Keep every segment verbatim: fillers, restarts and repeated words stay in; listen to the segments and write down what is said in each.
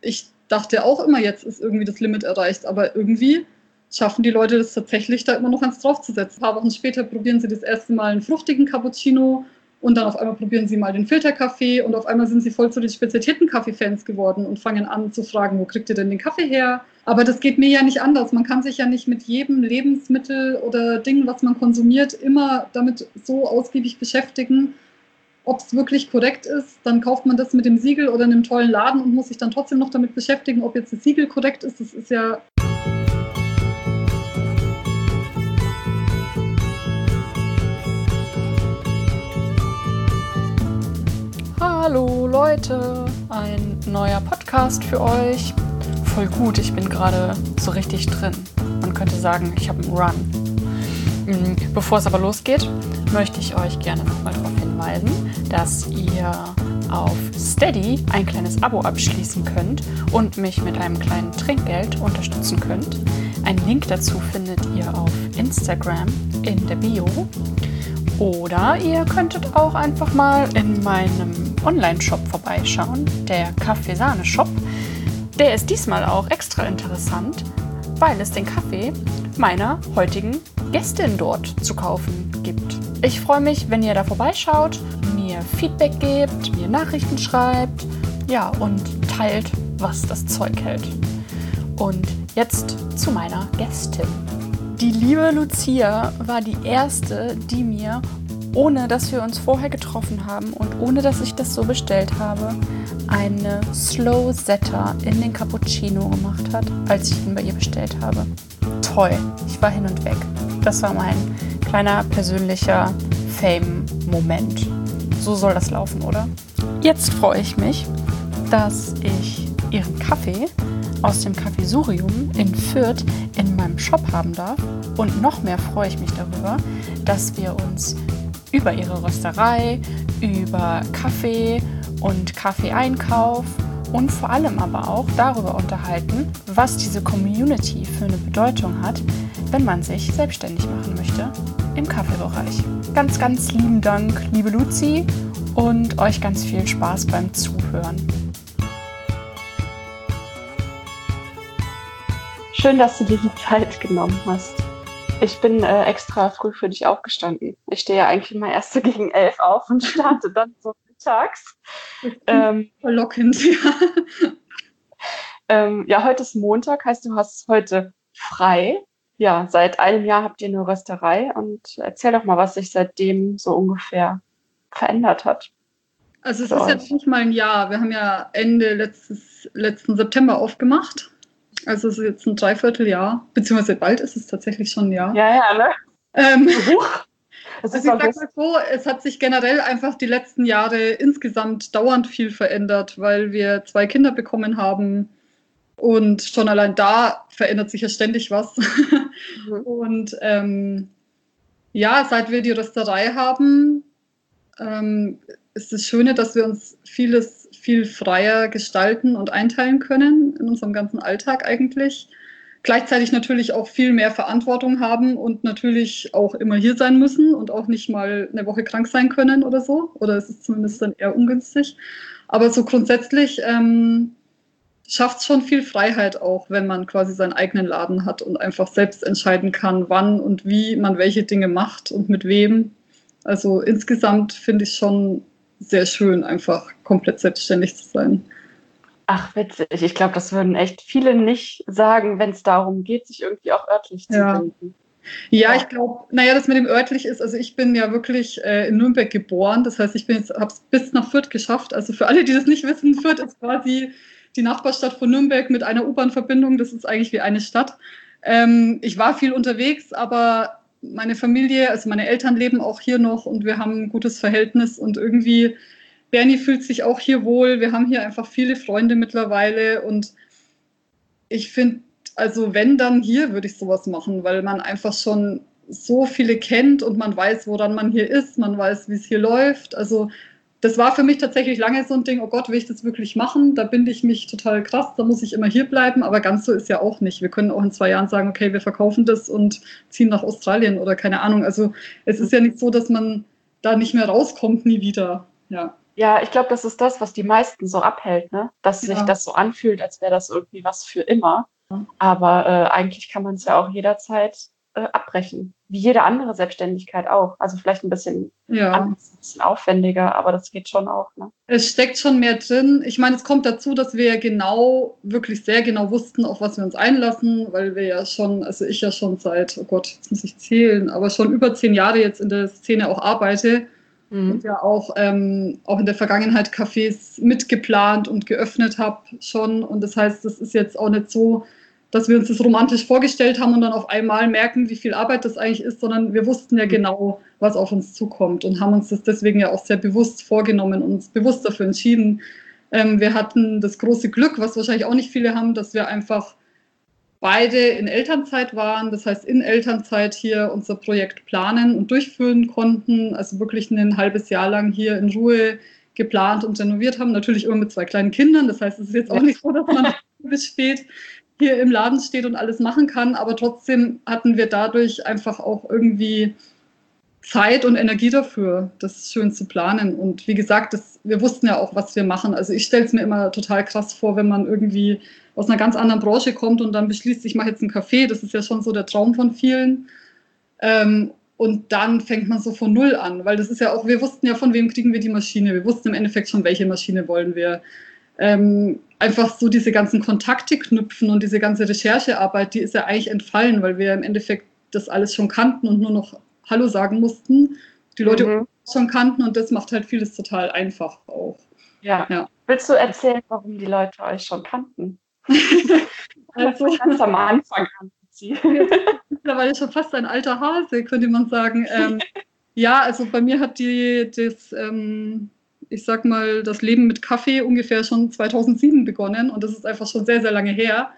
ich dachte auch immer, jetzt ist irgendwie das Limit erreicht, aber irgendwie schaffen die Leute das tatsächlich, da immer noch eins draufzusetzen. Ein paar Wochen später probieren sie das erste Mal einen fruchtigen Cappuccino und dann auf einmal probieren sie mal den Filterkaffee und auf einmal sind sie voll zu den spezialisierten Kaffeefans geworden und fangen an zu fragen, wo kriegt ihr denn den Kaffee her? Aber das geht mir ja nicht anders. Man kann sich ja nicht mit jedem Lebensmittel oder Ding, was man konsumiert, immer damit so ausgiebig beschäftigen, ob es wirklich korrekt ist. Dann kauft man das mit dem Siegel oder in einem tollen Laden und muss sich dann trotzdem noch damit beschäftigen, ob jetzt das Siegel korrekt ist. Das ist ja... Hallo Leute, ein neuer Podcast für euch. Voll gut, ich bin gerade so richtig drin. Man könnte sagen, ich habe einen Run. Bevor es aber losgeht, möchte ich euch gerne nochmal darauf hinweisen, dass ihr auf Steady ein kleines Abo abschließen könnt und mich mit einem kleinen Trinkgeld unterstützen könnt. Einen Link dazu findet ihr auf Instagram in der Bio. Oder ihr könntet auch einfach mal in meinem Online-Shop vorbeischauen, der Kaffeesahne-Shop. Der ist diesmal auch extra interessant, weil es den Kaffee meiner heutigen Gästin dort zu kaufen gibt. Ich freue mich, wenn ihr da vorbeischaut, mir Feedback gebt, mir Nachrichten schreibt, ja, und teilt, was das Zeug hält. Und jetzt zu meiner Gästin. Die liebe Lucia war die erste, die mir, ohne dass wir uns vorher getroffen haben und ohne dass ich das so bestellt habe, eine Slow Setter in den Cappuccino gemacht hat, als ich ihn bei ihr bestellt habe. Toll, ich war hin und weg. Das war mein kleiner persönlicher Fame-Moment. So soll das laufen, oder? Jetzt freue ich mich, dass ich ihren Kaffee aus dem Kaffeesurium in Fürth in meinem Shop haben darf. Und noch mehr freue ich mich darüber, dass wir uns über ihre Rösterei, über Kaffee und Kaffeeeinkauf und vor allem aber auch darüber unterhalten, was diese Community für eine Bedeutung hat, wenn man sich selbstständig machen möchte im Kaffeebereich. Ganz, ganz lieben Dank, liebe Luzi, und euch ganz viel Spaß beim Zuhören. Schön, dass du dir die Zeit genommen hast. Ich bin äh, extra früh für dich aufgestanden. Ich stehe ja eigentlich immer erst so gegen elf auf und starte dann so mittags. Ähm, Verlockend, ja. Ähm, ja, heute ist Montag, heißt du hast heute frei. Ja, seit einem Jahr habt ihr eine Rösterei und erzähl doch mal, was sich seitdem so ungefähr verändert hat. Also es ist jetzt nicht mal ein Jahr. Wir haben ja Ende letztes, letzten September aufgemacht. Also es ist jetzt ein Dreivierteljahr, beziehungsweise bald ist es tatsächlich schon ein Jahr. Ja, ja, ne? Ähm, das also ist ich sag mal so, es hat sich generell einfach die letzten Jahre insgesamt dauernd viel verändert, weil wir zwei Kinder bekommen haben und schon allein da verändert sich ja ständig was. Mhm. Und ähm, ja, seit wir die Rösterei haben, ähm, ist das Schöne, dass wir uns vieles viel freier gestalten und einteilen können in unserem ganzen Alltag eigentlich. Gleichzeitig natürlich auch viel mehr Verantwortung haben und natürlich auch immer hier sein müssen und auch nicht mal eine Woche krank sein können oder so. Oder es ist zumindest dann eher ungünstig. Aber so grundsätzlich ähm, schafft es schon viel Freiheit auch, wenn man quasi seinen eigenen Laden hat und einfach selbst entscheiden kann, wann und wie man welche Dinge macht und mit wem. Also insgesamt finde ich schon sehr schön, einfach komplett selbstständig zu sein. Ach, witzig. Ich glaube, das würden echt viele nicht sagen, wenn es darum geht, sich irgendwie auch örtlich zu ja. finden. Ja, ja. Ich glaube, naja, das mit dem örtlich ist, also ich bin ja wirklich äh, in Nürnberg geboren, das heißt, ich bin jetzt, habe es bis nach Fürth geschafft. Also für alle, die das nicht wissen, Fürth ist quasi die Nachbarstadt von Nürnberg mit einer U-Bahn-Verbindung. Das ist eigentlich wie eine Stadt. Ähm, ich war viel unterwegs, aber meine Familie, also meine Eltern leben auch hier noch und wir haben ein gutes Verhältnis und irgendwie, Bernie fühlt sich auch hier wohl. Wir haben hier einfach viele Freunde mittlerweile und ich finde, also wenn, dann hier würde ich sowas machen, weil man einfach schon so viele kennt und man weiß, woran man hier ist, man weiß, wie es hier läuft. Also das war für mich tatsächlich lange so ein Ding, oh Gott, will ich das wirklich machen? Da binde ich mich total krass, da muss ich immer hier bleiben, aber ganz so ist ja auch nicht. Wir können auch in zwei Jahren sagen, okay, wir verkaufen das und ziehen nach Australien oder keine Ahnung. Also es ist ja nicht so, dass man da nicht mehr rauskommt, nie wieder. Ja. Ja, ich glaube, das ist das, was die meisten so abhält, ne? Dass sich Ja. das so anfühlt, als wäre das irgendwie was für immer. Aber äh, eigentlich kann man es ja auch jederzeit äh, abbrechen. Wie jede andere Selbstständigkeit auch. Also vielleicht ein bisschen Ja. anders, ein bisschen aufwendiger, aber das geht schon auch, ne? Es steckt schon mehr drin. Ich meine, es kommt dazu, dass wir ja genau, wirklich sehr genau wussten, auf was wir uns einlassen, weil wir ja schon, also ich ja schon seit, oh Gott, jetzt muss ich zählen, aber schon über zehn Jahre jetzt in der Szene auch arbeite Mhm. und ja auch, ähm, auch in der Vergangenheit Cafés mitgeplant und geöffnet habe schon. Und das heißt, das ist jetzt auch nicht so, dass wir uns das romantisch vorgestellt haben und dann auf einmal merken, wie viel Arbeit das eigentlich ist, sondern wir wussten ja genau, was auf uns zukommt und haben uns das deswegen ja auch sehr bewusst vorgenommen und uns bewusst dafür entschieden. Ähm, wir hatten das große Glück, was wahrscheinlich auch nicht viele haben, dass wir einfach beide in Elternzeit waren, das heißt in Elternzeit hier unser Projekt planen und durchführen konnten, also wirklich ein halbes Jahr lang hier in Ruhe geplant und renoviert haben, natürlich immer mit zwei kleinen Kindern, das heißt, es ist jetzt auch nicht so, dass man bis spät hier im Laden steht und alles machen kann, aber trotzdem hatten wir dadurch einfach auch irgendwie Zeit und Energie dafür, das schön zu planen. Und wie gesagt, das, wir wussten ja auch, was wir machen. Also ich stelle es mir immer total krass vor, wenn man irgendwie aus einer ganz anderen Branche kommt und dann beschließt, ich mache jetzt einen Café. Das ist ja schon so der Traum von vielen. Ähm, und dann fängt man so von Null an, weil das ist ja auch, wir wussten ja, von wem kriegen wir die Maschine. Wir wussten im Endeffekt schon, welche Maschine wollen wir. Ähm, einfach so diese ganzen Kontakte knüpfen und diese ganze Recherchearbeit, die ist ja eigentlich entfallen, weil wir im Endeffekt das alles schon kannten und nur noch Hallo sagen mussten. Die Leute Mhm. schon kannten und das macht halt vieles total einfach auch. Ja. Ja. Willst du erzählen, warum die Leute euch schon kannten? Also Ganz am Anfang kannten sie. mittlerweile schon fast ein alter Hase, könnte man sagen. Ähm, ja, also bei mir hat die, das, ähm, ich sag mal, das Leben mit Kaffee ungefähr schon zweitausendsieben begonnen und das ist einfach schon sehr, sehr lange her.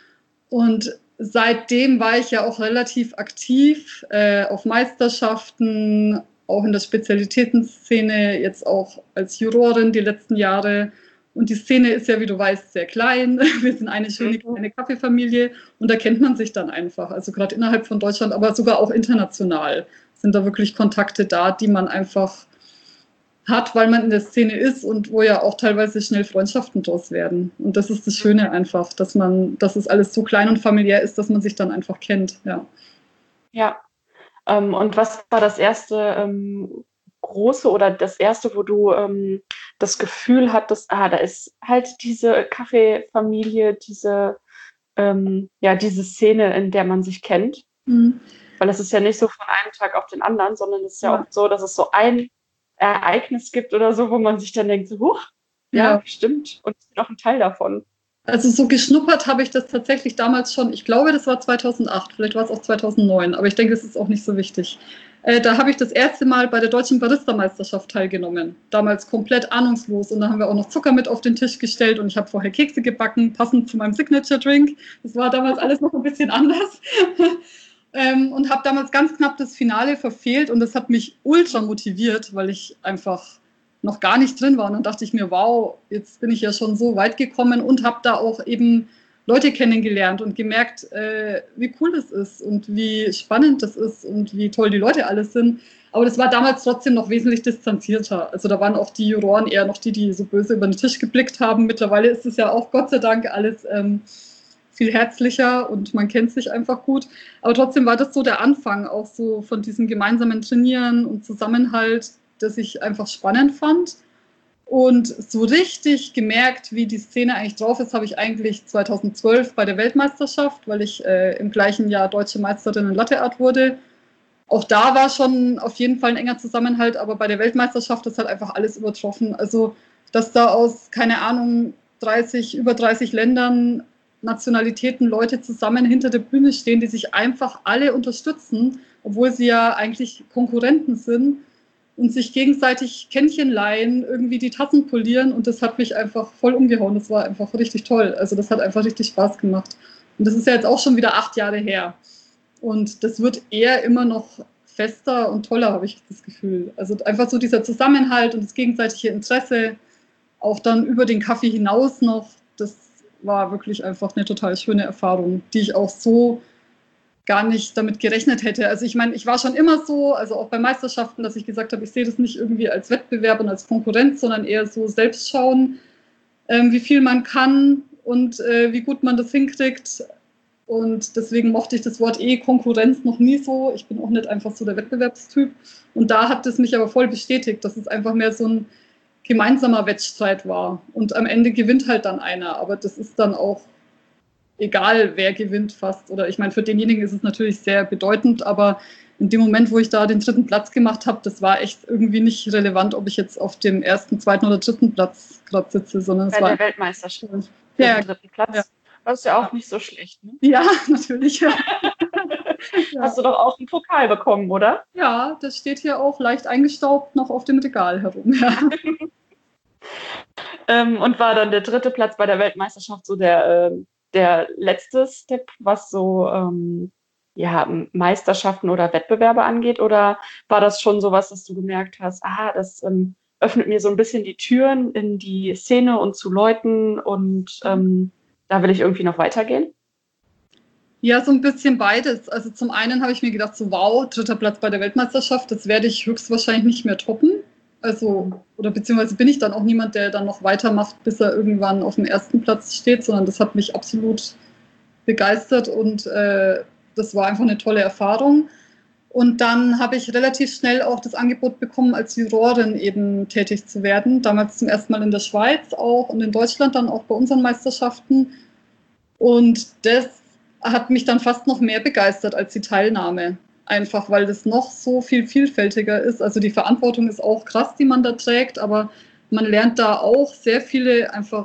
Und seitdem war ich ja auch relativ aktiv äh, auf Meisterschaften, auch in der Spezialitätenszene, jetzt auch als Jurorin die letzten Jahre. Und die Szene ist ja, wie du weißt, sehr klein. Wir sind eine schöne kleine Kaffeefamilie und da kennt man sich dann einfach. Also gerade innerhalb von Deutschland, aber sogar auch international sind da wirklich Kontakte da, die man einfach hat, weil man in der Szene ist und wo ja auch teilweise schnell Freundschaften draus werden. Und das ist das Schöne einfach, dass man, dass es alles so klein und familiär ist, dass man sich dann einfach kennt. Ja. Ja. Ähm, und was war das erste ähm, große oder das erste, wo du ähm, das Gefühl hattest, ah, da ist halt diese Kaffeefamilie, diese, ähm, ja, diese Szene, in der man sich kennt? Mhm. Weil es ist ja nicht so von einem Tag auf den anderen, sondern es ist ja, Ja. oft so, dass es so ein Ereignis gibt oder so, wo man sich dann denkt, so, huch, ja, Ja. stimmt. Und ich bin auch ein Teil davon. Also so geschnuppert habe ich das tatsächlich damals schon, ich glaube, das war zweitausendacht, vielleicht war es auch zweitausendneun, aber ich denke, es ist auch nicht so wichtig. Äh, da habe ich das erste Mal bei der Deutschen Barista-Meisterschaft teilgenommen. Damals komplett ahnungslos und da haben wir auch noch Zucker mit auf den Tisch gestellt und ich habe vorher Kekse gebacken, passend zu meinem Signature-Drink. Das war damals alles noch ein bisschen anders. ähm, und habe damals ganz knapp das Finale verfehlt und das hat mich ultra motiviert, weil ich einfach noch gar nicht drin war. Und dann dachte ich mir, wow, jetzt bin ich ja schon so weit gekommen und habe da auch eben Leute kennengelernt und gemerkt, äh, wie cool das ist und wie spannend das ist und wie toll die Leute alles sind. Aber das war damals trotzdem noch wesentlich distanzierter. Also da waren auch die Juroren eher noch die, die so böse über den Tisch geblickt haben. Mittlerweile ist es ja auch Gott sei Dank alles ähm, viel herzlicher und man kennt sich einfach gut. Aber trotzdem war das so der Anfang auch so von diesem gemeinsamen Trainieren und Zusammenhalt, das ich einfach spannend fand. Und so richtig gemerkt, wie die Szene eigentlich drauf ist, habe ich eigentlich zweitausendzwölf bei der Weltmeisterschaft, weil ich äh, im gleichen Jahr deutsche Meisterin in Latte Art wurde. Auch da war schon auf jeden Fall ein enger Zusammenhalt, aber bei der Weltmeisterschaft ist halt einfach alles übertroffen. Also, dass da aus, keine Ahnung, dreißig, über dreißig Ländern, Nationalitäten, Leute zusammen hinter der Bühne stehen, die sich einfach alle unterstützen, obwohl sie ja eigentlich Konkurrenten sind und sich gegenseitig Kännchen leihen, irgendwie die Tassen polieren und das hat mich einfach voll umgehauen. Das war einfach richtig toll. Also das hat einfach richtig Spaß gemacht. Und das ist ja jetzt auch schon wieder acht Jahre her. Und das wird eher immer noch fester und toller, habe ich das Gefühl. Also einfach so dieser Zusammenhalt und das gegenseitige Interesse, auch dann über den Kaffee hinaus noch, das war wirklich einfach eine total schöne Erfahrung, die ich auch so gar nicht damit gerechnet hätte. Also ich meine, ich war schon immer so, also auch bei Meisterschaften, dass ich gesagt habe, ich sehe das nicht irgendwie als Wettbewerb und als Konkurrenz, sondern eher so selbst schauen, ähm, wie viel man kann und äh, wie gut man das hinkriegt. Und deswegen mochte ich das Wort eh Konkurrenz noch nie so. Ich bin auch nicht einfach so der Wettbewerbstyp. Und da hat es mich aber voll bestätigt, dass es einfach mehr so ein gemeinsamer Wettstreit war. Und am Ende gewinnt halt dann einer. Aber das ist dann auch egal, wer gewinnt fast. Oder ich meine, für denjenigen ist es natürlich sehr bedeutend, aber in dem Moment, wo ich da den dritten Platz gemacht habe, das war echt irgendwie nicht relevant, ob ich jetzt auf dem ersten, zweiten oder dritten Platz gerade sitze, sondern es Bei war der Weltmeisterschaft. ja, den dritten Platz. Ja. Das ist ja auch nicht so schlecht. Ne? Ja, natürlich. Ja. Hast du doch auch einen Pokal bekommen, oder? Ja, das steht hier auch leicht eingestaubt noch auf dem Regal herum. Ja. ähm, und war dann der dritte Platz bei der Weltmeisterschaft so der, äh, der letzte Step, was so ähm, ja, Meisterschaften oder Wettbewerbe angeht? Oder war das schon sowas, dass du gemerkt hast, ah, das ähm, öffnet mir so ein bisschen die Türen in die Szene und zu Leuten und ähm, da will ich irgendwie noch weitergehen? Ja, so ein bisschen beides. Also zum einen habe ich mir gedacht, so wow, dritter Platz bei der Weltmeisterschaft, das werde ich höchstwahrscheinlich nicht mehr toppen. Also, oder beziehungsweise bin ich dann auch niemand, der dann noch weitermacht, bis er irgendwann auf dem ersten Platz steht, sondern das hat mich absolut begeistert und äh, das war einfach eine tolle Erfahrung. Und dann habe ich relativ schnell auch das Angebot bekommen, als Jurorin eben tätig zu werden. Damals zum ersten Mal in der Schweiz auch und in Deutschland dann auch bei unseren Meisterschaften. Und das hat mich dann fast noch mehr begeistert als die Teilnahme. Einfach, weil das noch so viel vielfältiger ist. Also die Verantwortung ist auch krass, die man da trägt, aber man lernt da auch sehr viele einfach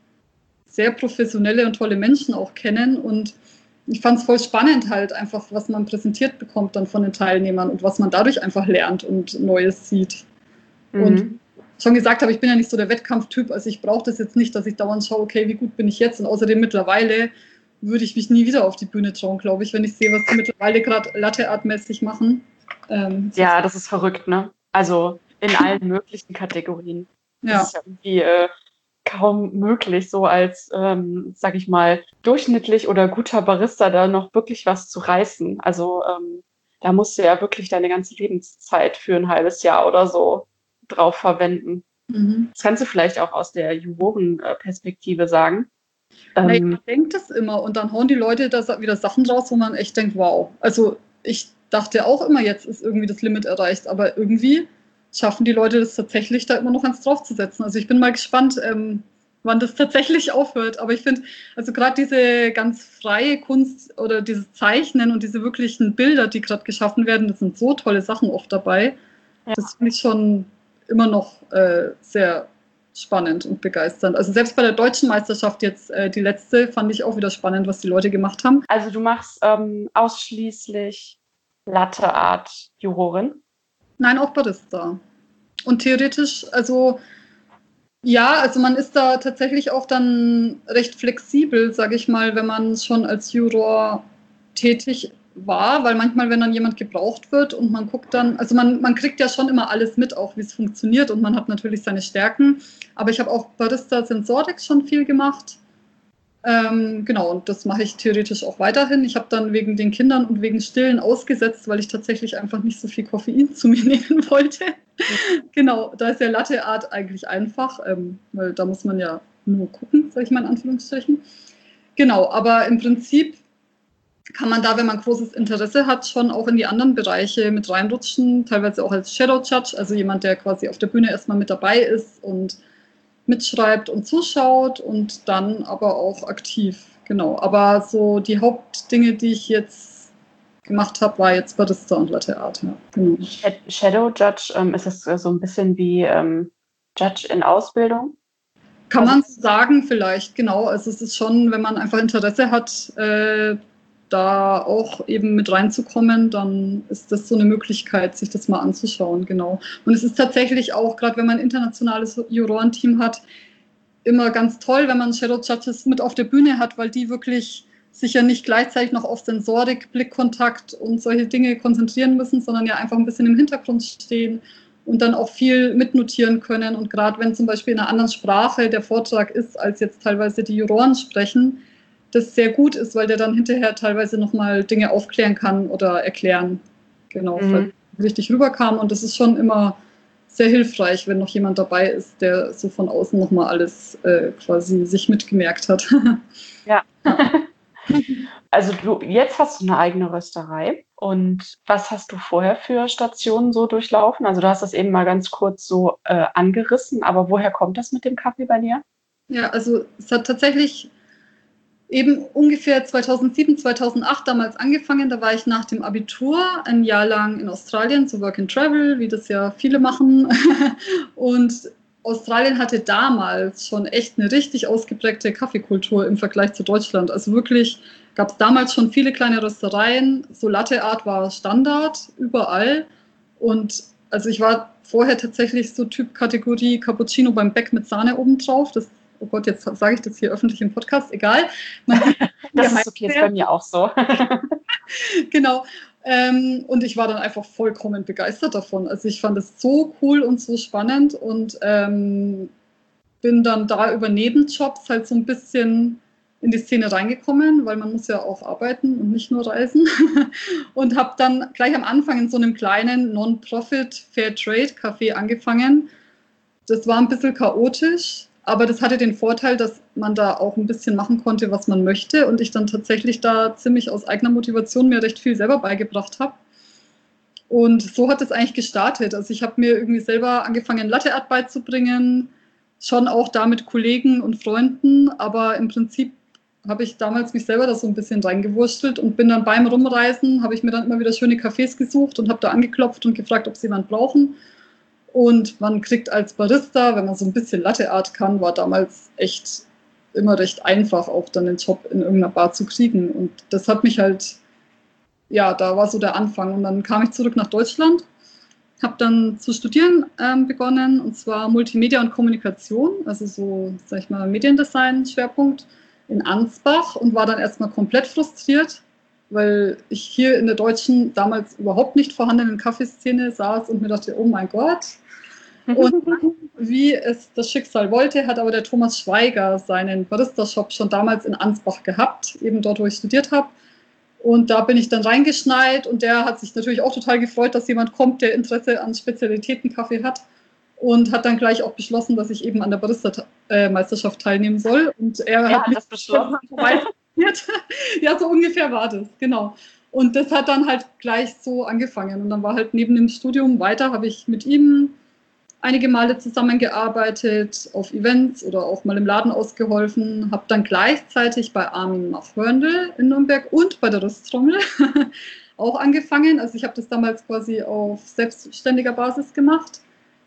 sehr professionelle und tolle Menschen auch kennen. Und ich fand es voll spannend halt einfach, was man präsentiert bekommt dann von den Teilnehmern und was man dadurch einfach lernt und Neues sieht. Mhm. Und schon gesagt habe, ich bin ja nicht so der Wettkampftyp, also ich brauche das jetzt nicht, dass ich dauernd schaue, okay, wie gut bin ich jetzt? Und außerdem mittlerweile würde ich mich nie wieder auf die Bühne trauen, glaube ich, wenn ich sehe, was die mittlerweile gerade Latte-Art-mäßig machen. Ähm, ja, das ist verrückt, ne? Also in allen möglichen Kategorien. Das ja. ist ja irgendwie äh, kaum möglich, so als, ähm, sag ich mal, durchschnittlich oder guter Barista da noch wirklich was zu reißen. Also ähm, da musst du ja wirklich deine ganze Lebenszeit für ein halbes Jahr oder so drauf verwenden. Mhm. Das kannst du vielleicht auch aus der Jurorenperspektive sagen. Naja, man denkt das immer und dann hauen die Leute da wieder Sachen raus, wo man echt denkt, wow. Also ich dachte auch immer, jetzt ist irgendwie das Limit erreicht, aber irgendwie schaffen die Leute das tatsächlich, da immer noch eins draufzusetzen. Also ich bin mal gespannt, ähm, wann das tatsächlich aufhört. Aber ich finde, also gerade diese ganz freie Kunst oder dieses Zeichnen und diese wirklichen Bilder, die gerade geschaffen werden, das sind so tolle Sachen oft dabei. Ja. Das finde ich schon immer noch äh, sehr spannend und begeisternd. Also selbst bei der deutschen Meisterschaft jetzt, äh, die letzte, fand ich auch wieder spannend, was die Leute gemacht haben. Also du machst ähm, ausschließlich Latte Art Jurorin? Nein, auch Barista. Und theoretisch, also ja, also man ist da tatsächlich auch dann recht flexibel, sage ich mal, wenn man schon als Juror tätig war, weil manchmal, wenn dann jemand gebraucht wird und man guckt dann, also man, man kriegt ja schon immer alles mit, auch wie es funktioniert und man hat natürlich seine Stärken, aber ich habe auch Barista Sensorik schon viel gemacht. Ähm, genau, und das mache ich theoretisch auch weiterhin. Ich habe dann wegen den Kindern und wegen Stillen ausgesetzt, weil ich tatsächlich einfach nicht so viel Koffein zu mir nehmen wollte. Genau, da ist ja Latte Art eigentlich einfach, ähm, weil da muss man ja nur gucken, sage ich mal in Anführungsstrichen. Genau, aber im Prinzip kann man da, wenn man großes Interesse hat, schon auch in die anderen Bereiche mit reinrutschen, teilweise auch als Shadow Judge, also jemand, der quasi auf der Bühne erstmal mit dabei ist und mitschreibt und zuschaut und dann aber auch aktiv, genau. Aber so die Hauptdinge, die ich jetzt gemacht habe, war jetzt Barista und Latte Art. Ja, genau. Shadow Judge, ähm, ist das so ein bisschen wie ähm, Judge in Ausbildung? Kann man sagen vielleicht, genau. Also es ist schon, wenn man einfach Interesse hat, äh, da auch eben mit reinzukommen, dann ist das so eine Möglichkeit, sich das mal anzuschauen, genau. Und es ist tatsächlich auch, gerade wenn man ein internationales Jurorenteam hat, immer ganz toll, wenn man Shadow Judges mit auf der Bühne hat, weil die wirklich sich ja nicht gleichzeitig noch auf Sensorik, Blickkontakt und solche Dinge konzentrieren müssen, sondern ja einfach ein bisschen im Hintergrund stehen und dann auch viel mitnotieren können. Und gerade wenn zum Beispiel in einer anderen Sprache der Vortrag ist, als jetzt teilweise die Juroren sprechen, das sehr gut ist, weil der dann hinterher teilweise nochmal Dinge aufklären kann oder erklären. Genau, mhm. falls es richtig rüberkam. Und das ist schon immer sehr hilfreich, wenn noch jemand dabei ist, der so von außen nochmal alles äh, quasi sich mitgemerkt hat. Ja. Also du, jetzt hast du eine eigene Rösterei. Und was hast du vorher für Stationen so durchlaufen? Also du hast das eben mal ganz kurz so äh, angerissen, aber woher kommt das mit dem Kaffee bei dir? Ja, also es hat tatsächlich eben ungefähr zweitausendsieben, zweitausendacht damals angefangen. Da war ich nach dem Abitur ein Jahr lang in Australien zu Work and Travel, wie das ja viele machen. Und Australien hatte damals schon echt eine richtig ausgeprägte Kaffeekultur im Vergleich zu Deutschland. Also wirklich gab es damals schon viele kleine Röstereien. So Latte Art war Standard überall. Und also ich war vorher tatsächlich so Typ Kategorie Cappuccino beim Beck mit Sahne obendrauf. Das Oh Gott, jetzt sage ich das hier öffentlich im Podcast, egal. Man das ist okay, ist bei mir auch so. Genau. Ähm, und ich war dann einfach vollkommen begeistert davon. Also ich fand es so cool und so spannend und ähm, bin dann da über Nebenjobs halt so ein bisschen in die Szene reingekommen, weil man muss ja auch arbeiten und nicht nur reisen. Und habe dann gleich am Anfang in so einem kleinen Non-Profit Fair-Trade-Café angefangen. Das war ein bisschen chaotisch. Aber das hatte den Vorteil, dass man da auch ein bisschen machen konnte, was man möchte und ich dann tatsächlich da ziemlich aus eigener Motivation mir recht viel selber beigebracht habe. Und so hat es eigentlich gestartet. Also ich habe mir irgendwie selber angefangen, Latte Art beizubringen, schon auch da mit Kollegen und Freunden, aber im Prinzip habe ich damals mich selber da so ein bisschen reingewurstelt und bin dann beim Rumreisen, habe ich mir dann immer wieder schöne Cafés gesucht und habe da angeklopft und gefragt, ob sie jemand brauchen. Und man kriegt als Barista, wenn man so ein bisschen Latte Art kann, war damals echt immer recht einfach, auch dann den Job in irgendeiner Bar zu kriegen. Und das hat mich halt, ja, da war so der Anfang. Und dann kam ich zurück nach Deutschland, habe dann zu studieren ähm, begonnen, und zwar Multimedia und Kommunikation, also so, sag ich mal, Mediendesign-Schwerpunkt in Ansbach und war dann erstmal komplett frustriert, weil ich hier in der deutschen, damals überhaupt nicht vorhandenen Kaffeeszene saß und mir dachte, oh mein Gott. Und wie es das Schicksal wollte, hat aber der Thomas Schweiger seinen Barista-Shop schon damals in Ansbach gehabt, eben dort, wo ich studiert habe. Und da bin ich dann reingeschneit und der hat sich natürlich auch total gefreut, dass jemand kommt, der Interesse an Spezialitätenkaffee hat. Und hat dann gleich auch beschlossen, dass ich eben an der Barista-Meisterschaft teilnehmen soll. Und er, er hat, hat mich das beschlossen. Ja, so ungefähr war das, genau. Und das hat dann halt gleich so angefangen. Und dann war halt neben dem Studium weiter, habe ich mit ihm einige Male zusammengearbeitet, auf Events oder auch mal im Laden ausgeholfen, habe dann gleichzeitig bei Armin Machhörndl in Nürnberg und bei der Rösttrommel auch angefangen. Also ich habe das damals quasi auf selbstständiger Basis gemacht.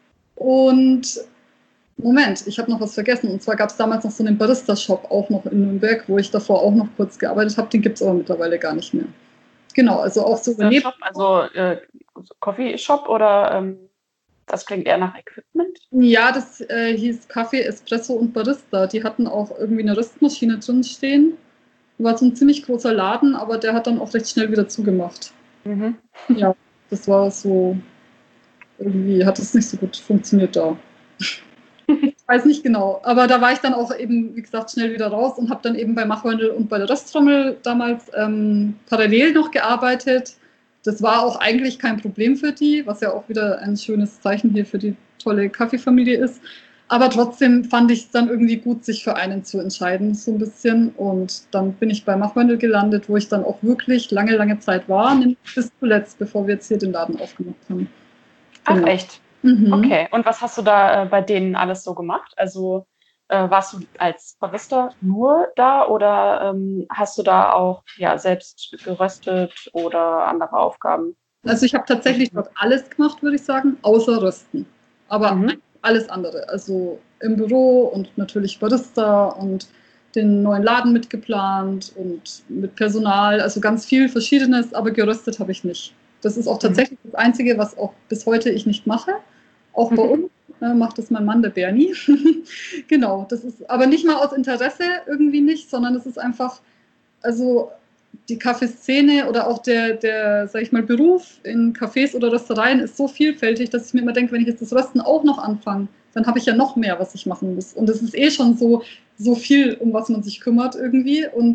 Und Moment, ich habe noch was vergessen. Und zwar gab es damals noch so einen Barista-Shop auch noch in Nürnberg, wo ich davor auch noch kurz gearbeitet habe. Den gibt es aber mittlerweile gar nicht mehr. Genau, also auch so daneben. Shop, also äh, Coffee-Shop oder ähm, das klingt eher nach Equipment? Ja, das äh, hieß Kaffee, Espresso und Barista. Die hatten auch irgendwie eine Röstmaschine drin stehen. War so ein ziemlich großer Laden, aber der hat dann auch recht schnell wieder zugemacht. Mhm. Ja, das war so, irgendwie hat es nicht so gut funktioniert da. Ich weiß nicht genau, aber da war ich dann auch eben, wie gesagt, schnell wieder raus und habe dann eben bei Machhörndl und bei der Rösttrommel damals ähm, parallel noch gearbeitet. Das war auch eigentlich kein Problem für die, was ja auch wieder ein schönes Zeichen hier für die tolle Kaffeefamilie ist. Aber trotzdem fand ich es dann irgendwie gut, sich für einen zu entscheiden, so ein bisschen. Und dann bin ich bei Machhörndl gelandet, wo ich dann auch wirklich lange, lange Zeit war, bis zuletzt, bevor wir jetzt hier den Laden aufgemacht haben. Genau. Ach, echt? Mhm. Okay, und was hast du da äh, bei denen alles so gemacht? Also äh, warst du als Barista nur da oder ähm, hast du da auch ja, selbst geröstet oder andere Aufgaben? Also ich habe tatsächlich dort alles gemacht, würde ich sagen, außer Rösten. Aber mhm. alles andere. Also im Büro und natürlich Barista und den neuen Laden mitgeplant und mit Personal. Also ganz viel Verschiedenes, aber geröstet habe ich nicht. Das ist auch tatsächlich mhm. das Einzige, was auch bis heute ich nicht mache. Auch bei uns äh, macht das mein Mann, der Bernie. Genau, das ist aber nicht mal aus Interesse irgendwie nicht, sondern es ist einfach, also die Kaffeeszene oder auch der, der, sag ich mal, Beruf in Cafés oder Röstereien ist so vielfältig, dass ich mir immer denke, wenn ich jetzt das Rösten auch noch anfange, dann habe ich ja noch mehr, was ich machen muss. Und es ist eh schon so, so viel, um was man sich kümmert irgendwie. Und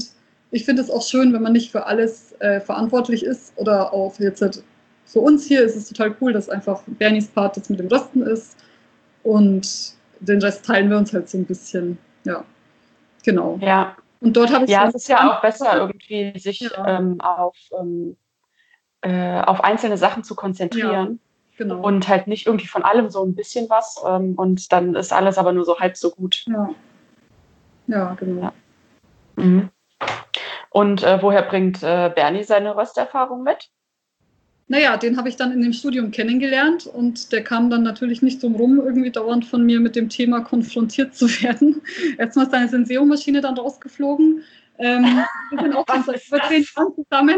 ich finde es auch schön, wenn man nicht für alles äh, verantwortlich ist oder auch jetzt halt für uns hier ist es total cool, dass einfach Bernies Part jetzt mit dem Rösten ist und den Rest teilen wir uns halt so ein bisschen. Ja, genau. Ja. Und dort habe ich Ja, so es ist ja auch besser, irgendwie sich Ja. ähm, auf, ähm, äh, auf einzelne Sachen zu konzentrieren. Genau. Und halt nicht irgendwie von allem so ein bisschen was ähm, und dann ist alles aber nur so halb so gut. Ja, ja genau. Ja. Mhm. Und äh, woher bringt äh, Bernie seine Rösterfahrung mit? Naja, den habe ich dann in dem Studium kennengelernt und der kam dann natürlich nicht drum rum, irgendwie dauernd von mir mit dem Thema konfrontiert zu werden. Erstmal ist seine Senseo-Maschine dann rausgeflogen. Ähm, wir sind auch schon seit über zehn Jahren zusammen.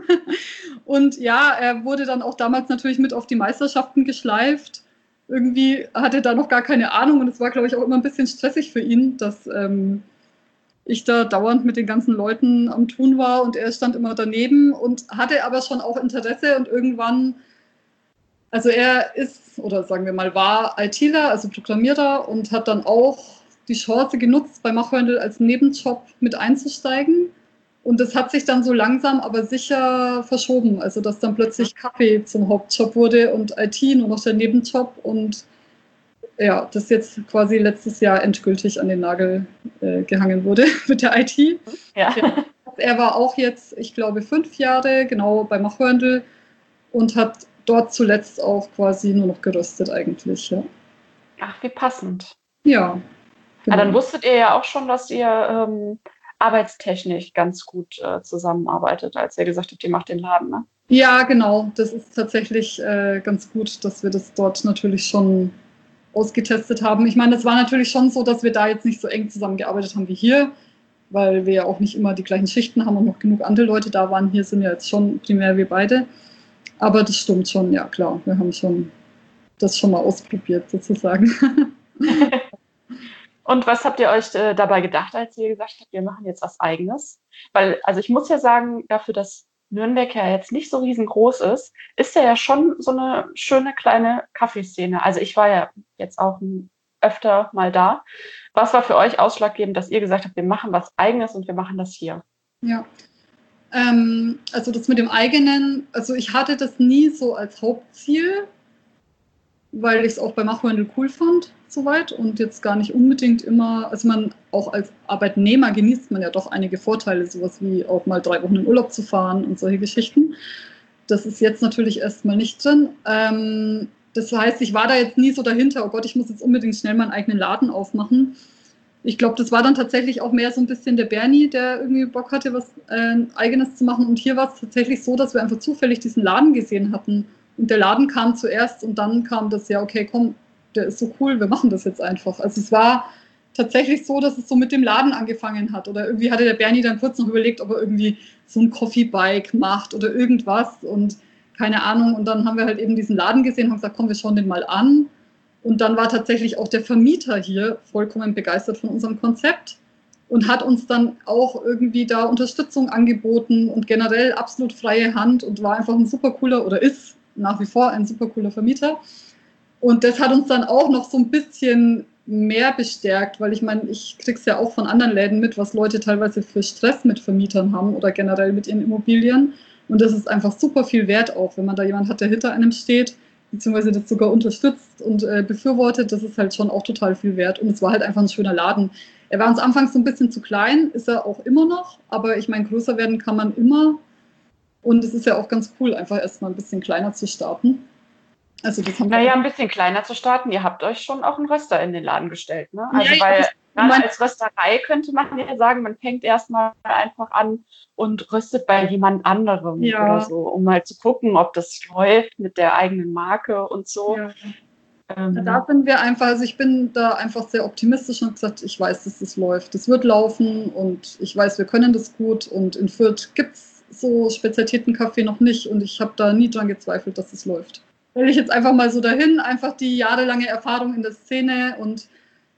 Und ja, er wurde dann auch damals natürlich mit auf die Meisterschaften geschleift. Irgendwie hatte er da noch gar keine Ahnung und es war, glaube ich, auch immer ein bisschen stressig für ihn, dass ähm, ich da dauernd mit den ganzen Leuten am Tun war und er stand immer daneben und hatte aber schon auch Interesse und irgendwann, also er ist, oder sagen wir mal, war ITler, also Programmierer und hat dann auch die Chance genutzt, bei Machhörndl als Nebenjob mit einzusteigen. Und das hat sich dann so langsam aber sicher verschoben, also dass dann plötzlich Kaffee zum Hauptjob wurde und I T nur noch der Nebenjob und ja, das jetzt quasi letztes Jahr endgültig an den Nagel äh, gehangen wurde mit der I T. Ja. Ja. Er war auch jetzt, ich glaube, fünf Jahre genau bei Machhörndl und hat dort zuletzt auch quasi nur noch geröstet eigentlich. Ja. Ach, wie passend. Ja. Genau. Ah, dann wusstet ihr ja auch schon, dass ihr ähm, arbeitstechnisch ganz gut äh, zusammenarbeitet, als ihr gesagt habt, ihr macht den Laden, ne? Ja, genau. Das ist tatsächlich äh, ganz gut, dass wir das dort natürlich schon ausgetestet haben. Ich meine, das war natürlich schon so, dass wir da jetzt nicht so eng zusammengearbeitet haben wie hier, weil wir ja auch nicht immer die gleichen Schichten haben und noch genug andere Leute da waren. Hier sind ja jetzt schon primär wir beide. Aber das stimmt schon, ja klar. Wir haben schon das schon mal ausprobiert sozusagen. Und was habt ihr euch äh, dabei gedacht, als ihr gesagt habt, wir machen jetzt was Eigenes? Weil, also ich muss ja sagen, dafür, dass Nürnberg ja jetzt nicht so riesengroß ist, ist ja ja schon so eine schöne kleine Kaffeeszene. Also ich war ja jetzt auch öfter mal da. Was war für euch ausschlaggebend, dass ihr gesagt habt, wir machen was Eigenes und wir machen das hier? Ja, ähm, also das mit dem Eigenen, also ich hatte das nie so als Hauptziel, weil ich es auch bei Machhörndl cool fand, soweit und jetzt gar nicht unbedingt immer, also man auch als Arbeitnehmer genießt man ja doch einige Vorteile, sowas wie auch mal drei Wochen in Urlaub zu fahren und solche Geschichten. Das ist jetzt natürlich erstmal nicht drin. Ähm, das heißt, ich war da jetzt nie so dahinter, oh Gott, ich muss jetzt unbedingt schnell meinen eigenen Laden aufmachen. Ich glaube, das war dann tatsächlich auch mehr so ein bisschen der Bernie, der irgendwie Bock hatte, was äh, Eigenes zu machen. Und hier war es tatsächlich so, dass wir einfach zufällig diesen Laden gesehen hatten. Und der Laden kam zuerst und dann kam das, ja, okay, komm, der ist so cool, wir machen das jetzt einfach. Also es war tatsächlich so, dass es so mit dem Laden angefangen hat. Oder irgendwie hatte der Bernie dann kurz noch überlegt, ob er irgendwie so ein Coffee-Bike macht oder irgendwas und keine Ahnung. Und dann haben wir halt eben diesen Laden gesehen und haben gesagt, komm, wir schauen den mal an. Und dann war tatsächlich auch der Vermieter hier vollkommen begeistert von unserem Konzept und hat uns dann auch irgendwie da Unterstützung angeboten und generell absolut freie Hand und war einfach ein super cooler oder ist nach wie vor ein super cooler Vermieter. Und das hat uns dann auch noch so ein bisschen mehr bestärkt, weil ich meine, ich kriege es ja auch von anderen Läden mit, was Leute teilweise für Stress mit Vermietern haben oder generell mit ihren Immobilien. Und das ist einfach super viel wert auch, wenn man da jemand hat, der hinter einem steht, beziehungsweise das sogar unterstützt und äh, befürwortet, das ist halt schon auch total viel wert. Und es war halt einfach ein schöner Laden. Er war uns anfangs so ein bisschen zu klein, ist er auch immer noch, aber ich meine, größer werden kann man immer. Und es ist ja auch ganz cool, einfach erstmal ein bisschen kleiner zu starten. Also das haben naja, ein bisschen kleiner zu starten. Ihr habt euch schon auch einen Röster in den Laden gestellt, ne? Also ja, weil ja, na, als Rösterei könnte man ja sagen, man fängt erstmal einfach an und röstet bei jemand anderem ja. oder so, um mal zu gucken, ob das läuft mit der eigenen Marke und so. Ja. Ähm, da sind wir einfach, also ich bin da einfach sehr optimistisch und gesagt, ich weiß, dass das läuft. Das wird laufen und ich weiß, wir können das gut und in Fürth gibt es so Spezialitätenkaffee noch nicht und ich habe da nie dran gezweifelt, dass es läuft. Stelle ich jetzt einfach mal so dahin, einfach die jahrelange Erfahrung in der Szene und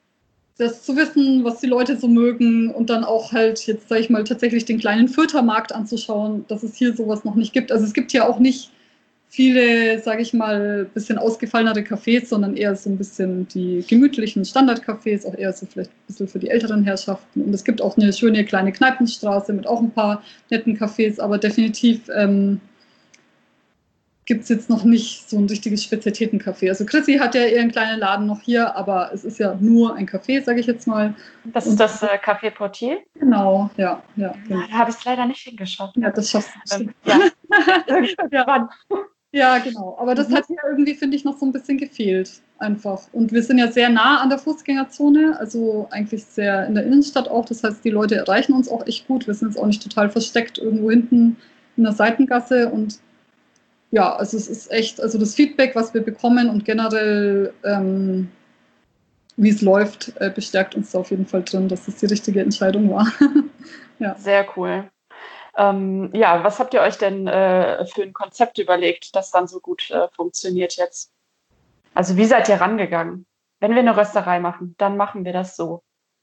das zu wissen, was die Leute so mögen und dann auch halt jetzt, sage ich mal, tatsächlich den kleinen Fürther Markt anzuschauen, dass es hier sowas noch nicht gibt. Also es gibt ja auch nicht viele, sage ich mal, ein bisschen ausgefallenere Cafés, sondern eher so ein bisschen die gemütlichen Standardcafés, auch eher so vielleicht ein bisschen für die älteren Herrschaften. Und es gibt auch eine schöne kleine Kneipenstraße mit auch ein paar netten Cafés, aber definitiv ähm, gibt es jetzt noch nicht so ein richtiges Spezialitätencafé. Also Chrissy hat ja ihren kleinen Laden noch hier, aber es ist ja nur ein Café, sage ich jetzt mal. Das ist das äh, Café Portier? Genau, ja. ja genau. Da habe ich es leider nicht hingeschafft. Ja, das schaffst du Ähm, bestimmt. ja. ja. ja, genau. Aber das Mhm. hat hier irgendwie, finde ich, noch so ein bisschen gefehlt. Einfach. Und wir sind ja sehr nah an der Fußgängerzone, also eigentlich sehr in der Innenstadt auch. Das heißt, die Leute erreichen uns auch echt gut. Wir sind jetzt auch nicht total versteckt irgendwo hinten in der Seitengasse. Und ja, also es ist echt, also das Feedback, was wir bekommen und generell, ähm, wie es läuft, äh, bestärkt uns da auf jeden Fall drin, dass das die richtige Entscheidung war. ja. Sehr cool. Ähm, ja, was habt ihr euch denn äh, für ein Konzept überlegt, das dann so gut äh, funktioniert jetzt? Also wie seid ihr rangegangen? Wenn wir eine Rösterei machen, dann machen wir das so.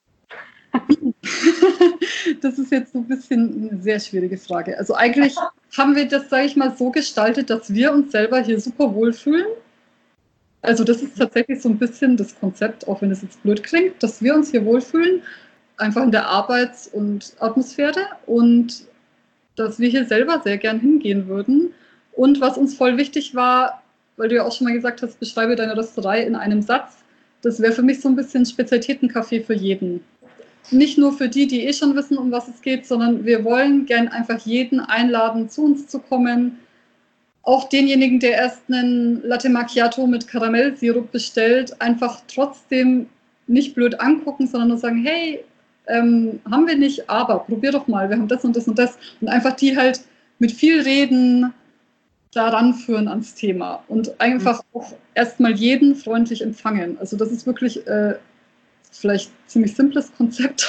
Das ist jetzt so ein bisschen eine sehr schwierige Frage. Also eigentlich haben wir das, sage ich mal, so gestaltet, dass wir uns selber hier super wohlfühlen. Also das ist tatsächlich so ein bisschen das Konzept, auch wenn es jetzt blöd klingt, dass wir uns hier wohlfühlen, einfach in der Arbeits- und Atmosphäre und dass wir hier selber sehr gern hingehen würden. Und was uns voll wichtig war, weil du ja auch schon mal gesagt hast, beschreibe deine Rösterei in einem Satz, das wäre für mich so ein bisschen Spezialitätencafé für jeden. Nicht nur für die, die eh schon wissen, um was es geht, sondern wir wollen gern einfach jeden einladen, zu uns zu kommen. Auch denjenigen, der erst einen Latte Macchiato mit Karamellsirup bestellt, einfach trotzdem nicht blöd angucken, sondern nur sagen, hey, ähm, haben wir nicht, aber probier doch mal, wir haben das und das und das. Und einfach die halt mit viel Reden daran führen ans Thema und einfach mhm. auch erstmal jeden freundlich empfangen. Also das ist wirklich äh, vielleicht ein ziemlich simples Konzept,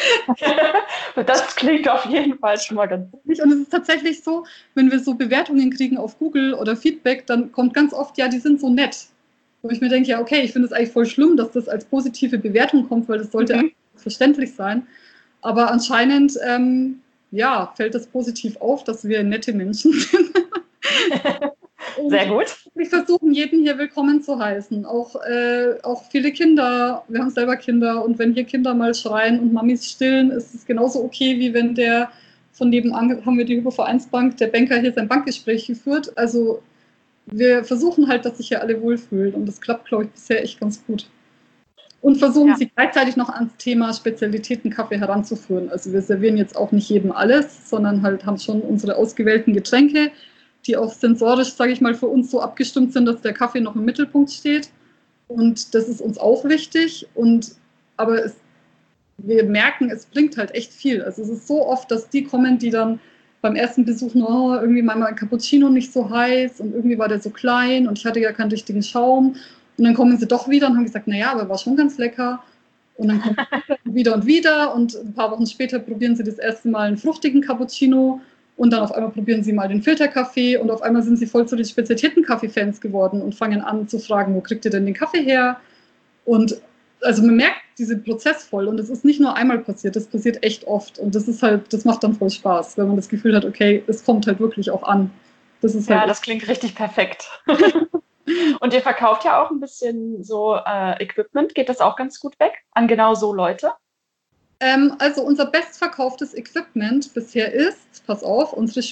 aber das klingt auf jeden Fall schon mal ganz gut. Und es ist tatsächlich so, wenn wir so Bewertungen kriegen auf Google oder Feedback, dann kommt ganz oft, ja, die sind so nett. Wo ich mir denke, ja, okay, ich finde es eigentlich voll schlimm, dass das als positive Bewertung kommt, weil das sollte mhm. verständlich sein. Aber anscheinend, ähm, ja, fällt das positiv auf, dass wir nette Menschen sind. Sehr gut. Wir versuchen, jeden hier willkommen zu heißen. Auch, äh, auch viele Kinder. Wir haben selber Kinder. Und wenn hier Kinder mal schreien und Mamis stillen, ist es genauso okay, wie wenn der von nebenan, haben wir die Hypovereinsbank, der Banker hier sein Bankgespräch geführt. Also wir versuchen halt, dass sich hier alle wohlfühlen. Und das klappt, glaube ich, bisher echt ganz gut. Und versuchen ja. sie gleichzeitig noch ans Thema Spezialitäten-Kaffee heranzuführen. Also wir servieren jetzt auch nicht jedem alles, sondern halt haben schon unsere ausgewählten Getränke, die auch sensorisch, sage ich mal, für uns so abgestimmt sind, dass der Kaffee noch im Mittelpunkt steht. Und das ist uns auch wichtig. Und, aber es, wir merken, es bringt halt echt viel. Also es ist so oft, dass die kommen, die dann beim ersten Besuch nur, oh, irgendwie war mein Cappuccino nicht so heiß und irgendwie war der so klein und ich hatte ja keinen richtigen Schaum. Und dann kommen sie doch wieder und haben gesagt, naja, aber war schon ganz lecker. Und dann kommen sie wieder und wieder und ein paar Wochen später probieren sie das erste Mal einen fruchtigen Cappuccino und dann auf einmal probieren sie mal den Filterkaffee und auf einmal sind sie voll zu den Spezialitäten-Kaffee-Fans geworden und fangen an zu fragen, wo kriegt ihr denn den Kaffee her? Und also man merkt diesen Prozess voll und es ist nicht nur einmal passiert, das passiert echt oft und das ist halt, das macht dann voll Spaß, wenn man das Gefühl hat, okay, es kommt halt wirklich auch an. Das ist ja, halt das klingt richtig perfekt. Und ihr verkauft ja auch ein bisschen so äh, Equipment. Geht das auch ganz gut weg an genau so Leute? Ähm, also unser bestverkauftes Equipment bisher ist, pass auf, unsere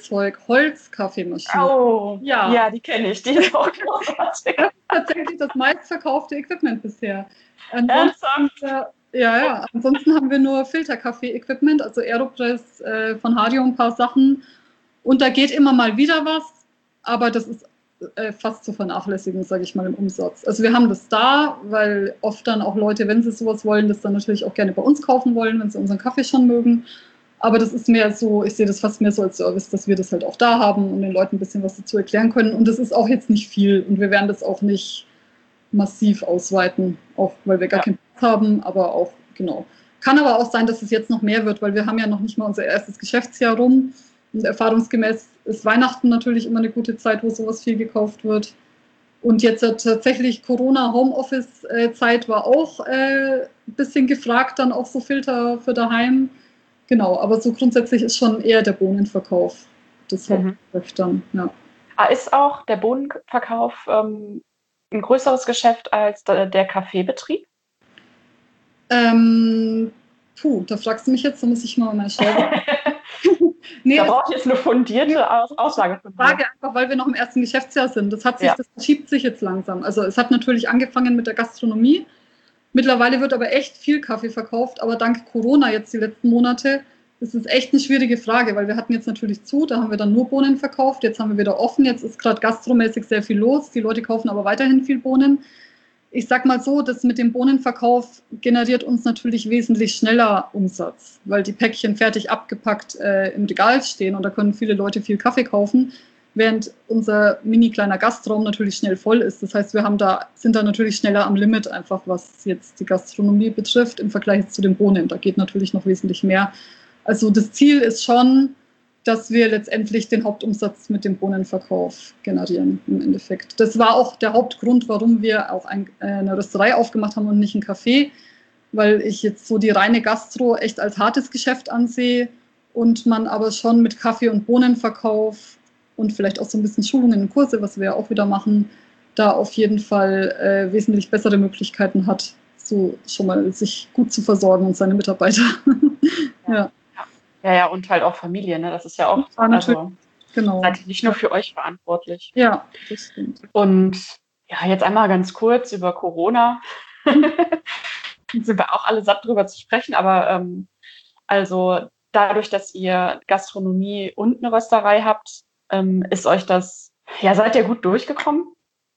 Spielzeug-Holz-Kaffeemaschine. Oh, ja, ja die kenne ich. Die ist auch großartig. Das ist tatsächlich das meistverkaufte Equipment bisher. Ansonsten, äh, ja, ja, ansonsten haben wir nur Filterkaffee-Equipment, also Aeropress äh, von Hadio ein paar Sachen. Und da geht immer mal wieder was, aber das ist fast zu vernachlässigen, sage ich mal, im Umsatz. Also wir haben das da, weil oft dann auch Leute, wenn sie sowas wollen, das dann natürlich auch gerne bei uns kaufen wollen, wenn sie unseren Kaffee schon mögen. Aber das ist mehr so, ich sehe das fast mehr so als Service, dass wir das halt auch da haben und den Leuten ein bisschen was dazu erklären können. Und das ist auch jetzt nicht viel und wir werden das auch nicht massiv ausweiten, auch weil wir gar ja. keinen Platz haben, aber auch, genau. Kann aber auch sein, dass es jetzt noch mehr wird, weil wir haben ja noch nicht mal unser erstes Geschäftsjahr rum. Und erfahrungsgemäß ist Weihnachten natürlich immer eine gute Zeit, wo sowas viel gekauft wird. Und jetzt äh, tatsächlich Corona-Homeoffice-Zeit war auch äh, ein bisschen gefragt, dann auch so Filter für daheim. Genau, aber so grundsätzlich ist schon eher der Bohnenverkauf das Hauptgeschäft dann, ja. Ah, ist auch der Bohnenverkauf ähm, ein größeres Geschäft als der, der Kaffeebetrieb? Ähm, puh, da fragst du mich jetzt, da muss ich mal meine Schreibe. Nee, da brauche ich jetzt eine fundierte Aus- Aussage von dir. Frage einfach, weil wir noch im ersten Geschäftsjahr sind. Das hat sich, ja. das verschiebt sich jetzt langsam. Also es hat natürlich angefangen mit der Gastronomie. Mittlerweile wird aber echt viel Kaffee verkauft, aber dank Corona jetzt die letzten Monate ist es echt eine schwierige Frage, weil wir hatten jetzt natürlich zu, da haben wir dann nur Bohnen verkauft, jetzt haben wir wieder offen, jetzt ist gerade gastromäßig sehr viel los, die Leute kaufen aber weiterhin viel Bohnen. Ich sag mal so, das mit dem Bohnenverkauf generiert uns natürlich wesentlich schneller Umsatz, weil die Päckchen fertig abgepackt äh, im Regal stehen und da können viele Leute viel Kaffee kaufen, während unser mini kleiner Gastraum natürlich schnell voll ist. Das heißt, wir haben da, sind da natürlich schneller am Limit, einfach was jetzt die Gastronomie betrifft, im Vergleich zu den Bohnen. Da geht natürlich noch wesentlich mehr. Also das Ziel ist schon, dass wir letztendlich den Hauptumsatz mit dem Bohnenverkauf generieren im Endeffekt. Das war auch der Hauptgrund, warum wir auch ein, äh, eine Rösterei aufgemacht haben und nicht ein Café, weil ich jetzt so die reine Gastro echt als hartes Geschäft ansehe und man aber schon mit Kaffee- und Bohnenverkauf und vielleicht auch so ein bisschen Schulungen und Kurse, was wir ja auch wieder machen, da auf jeden Fall äh, wesentlich bessere Möglichkeiten hat, so schon mal sich gut zu versorgen und seine Mitarbeiter. Ja. ja. Ja, ja, und halt auch Familie, ne? Das ist ja auch, ja, also genau. seid ihr nicht nur für euch verantwortlich. Ja, das stimmt. Und ja, jetzt einmal ganz kurz über Corona. Sind wir auch alle satt drüber zu sprechen, aber ähm, also dadurch, dass ihr Gastronomie und eine Rösterei habt, ähm, ist euch das, ja, seid ihr gut durchgekommen?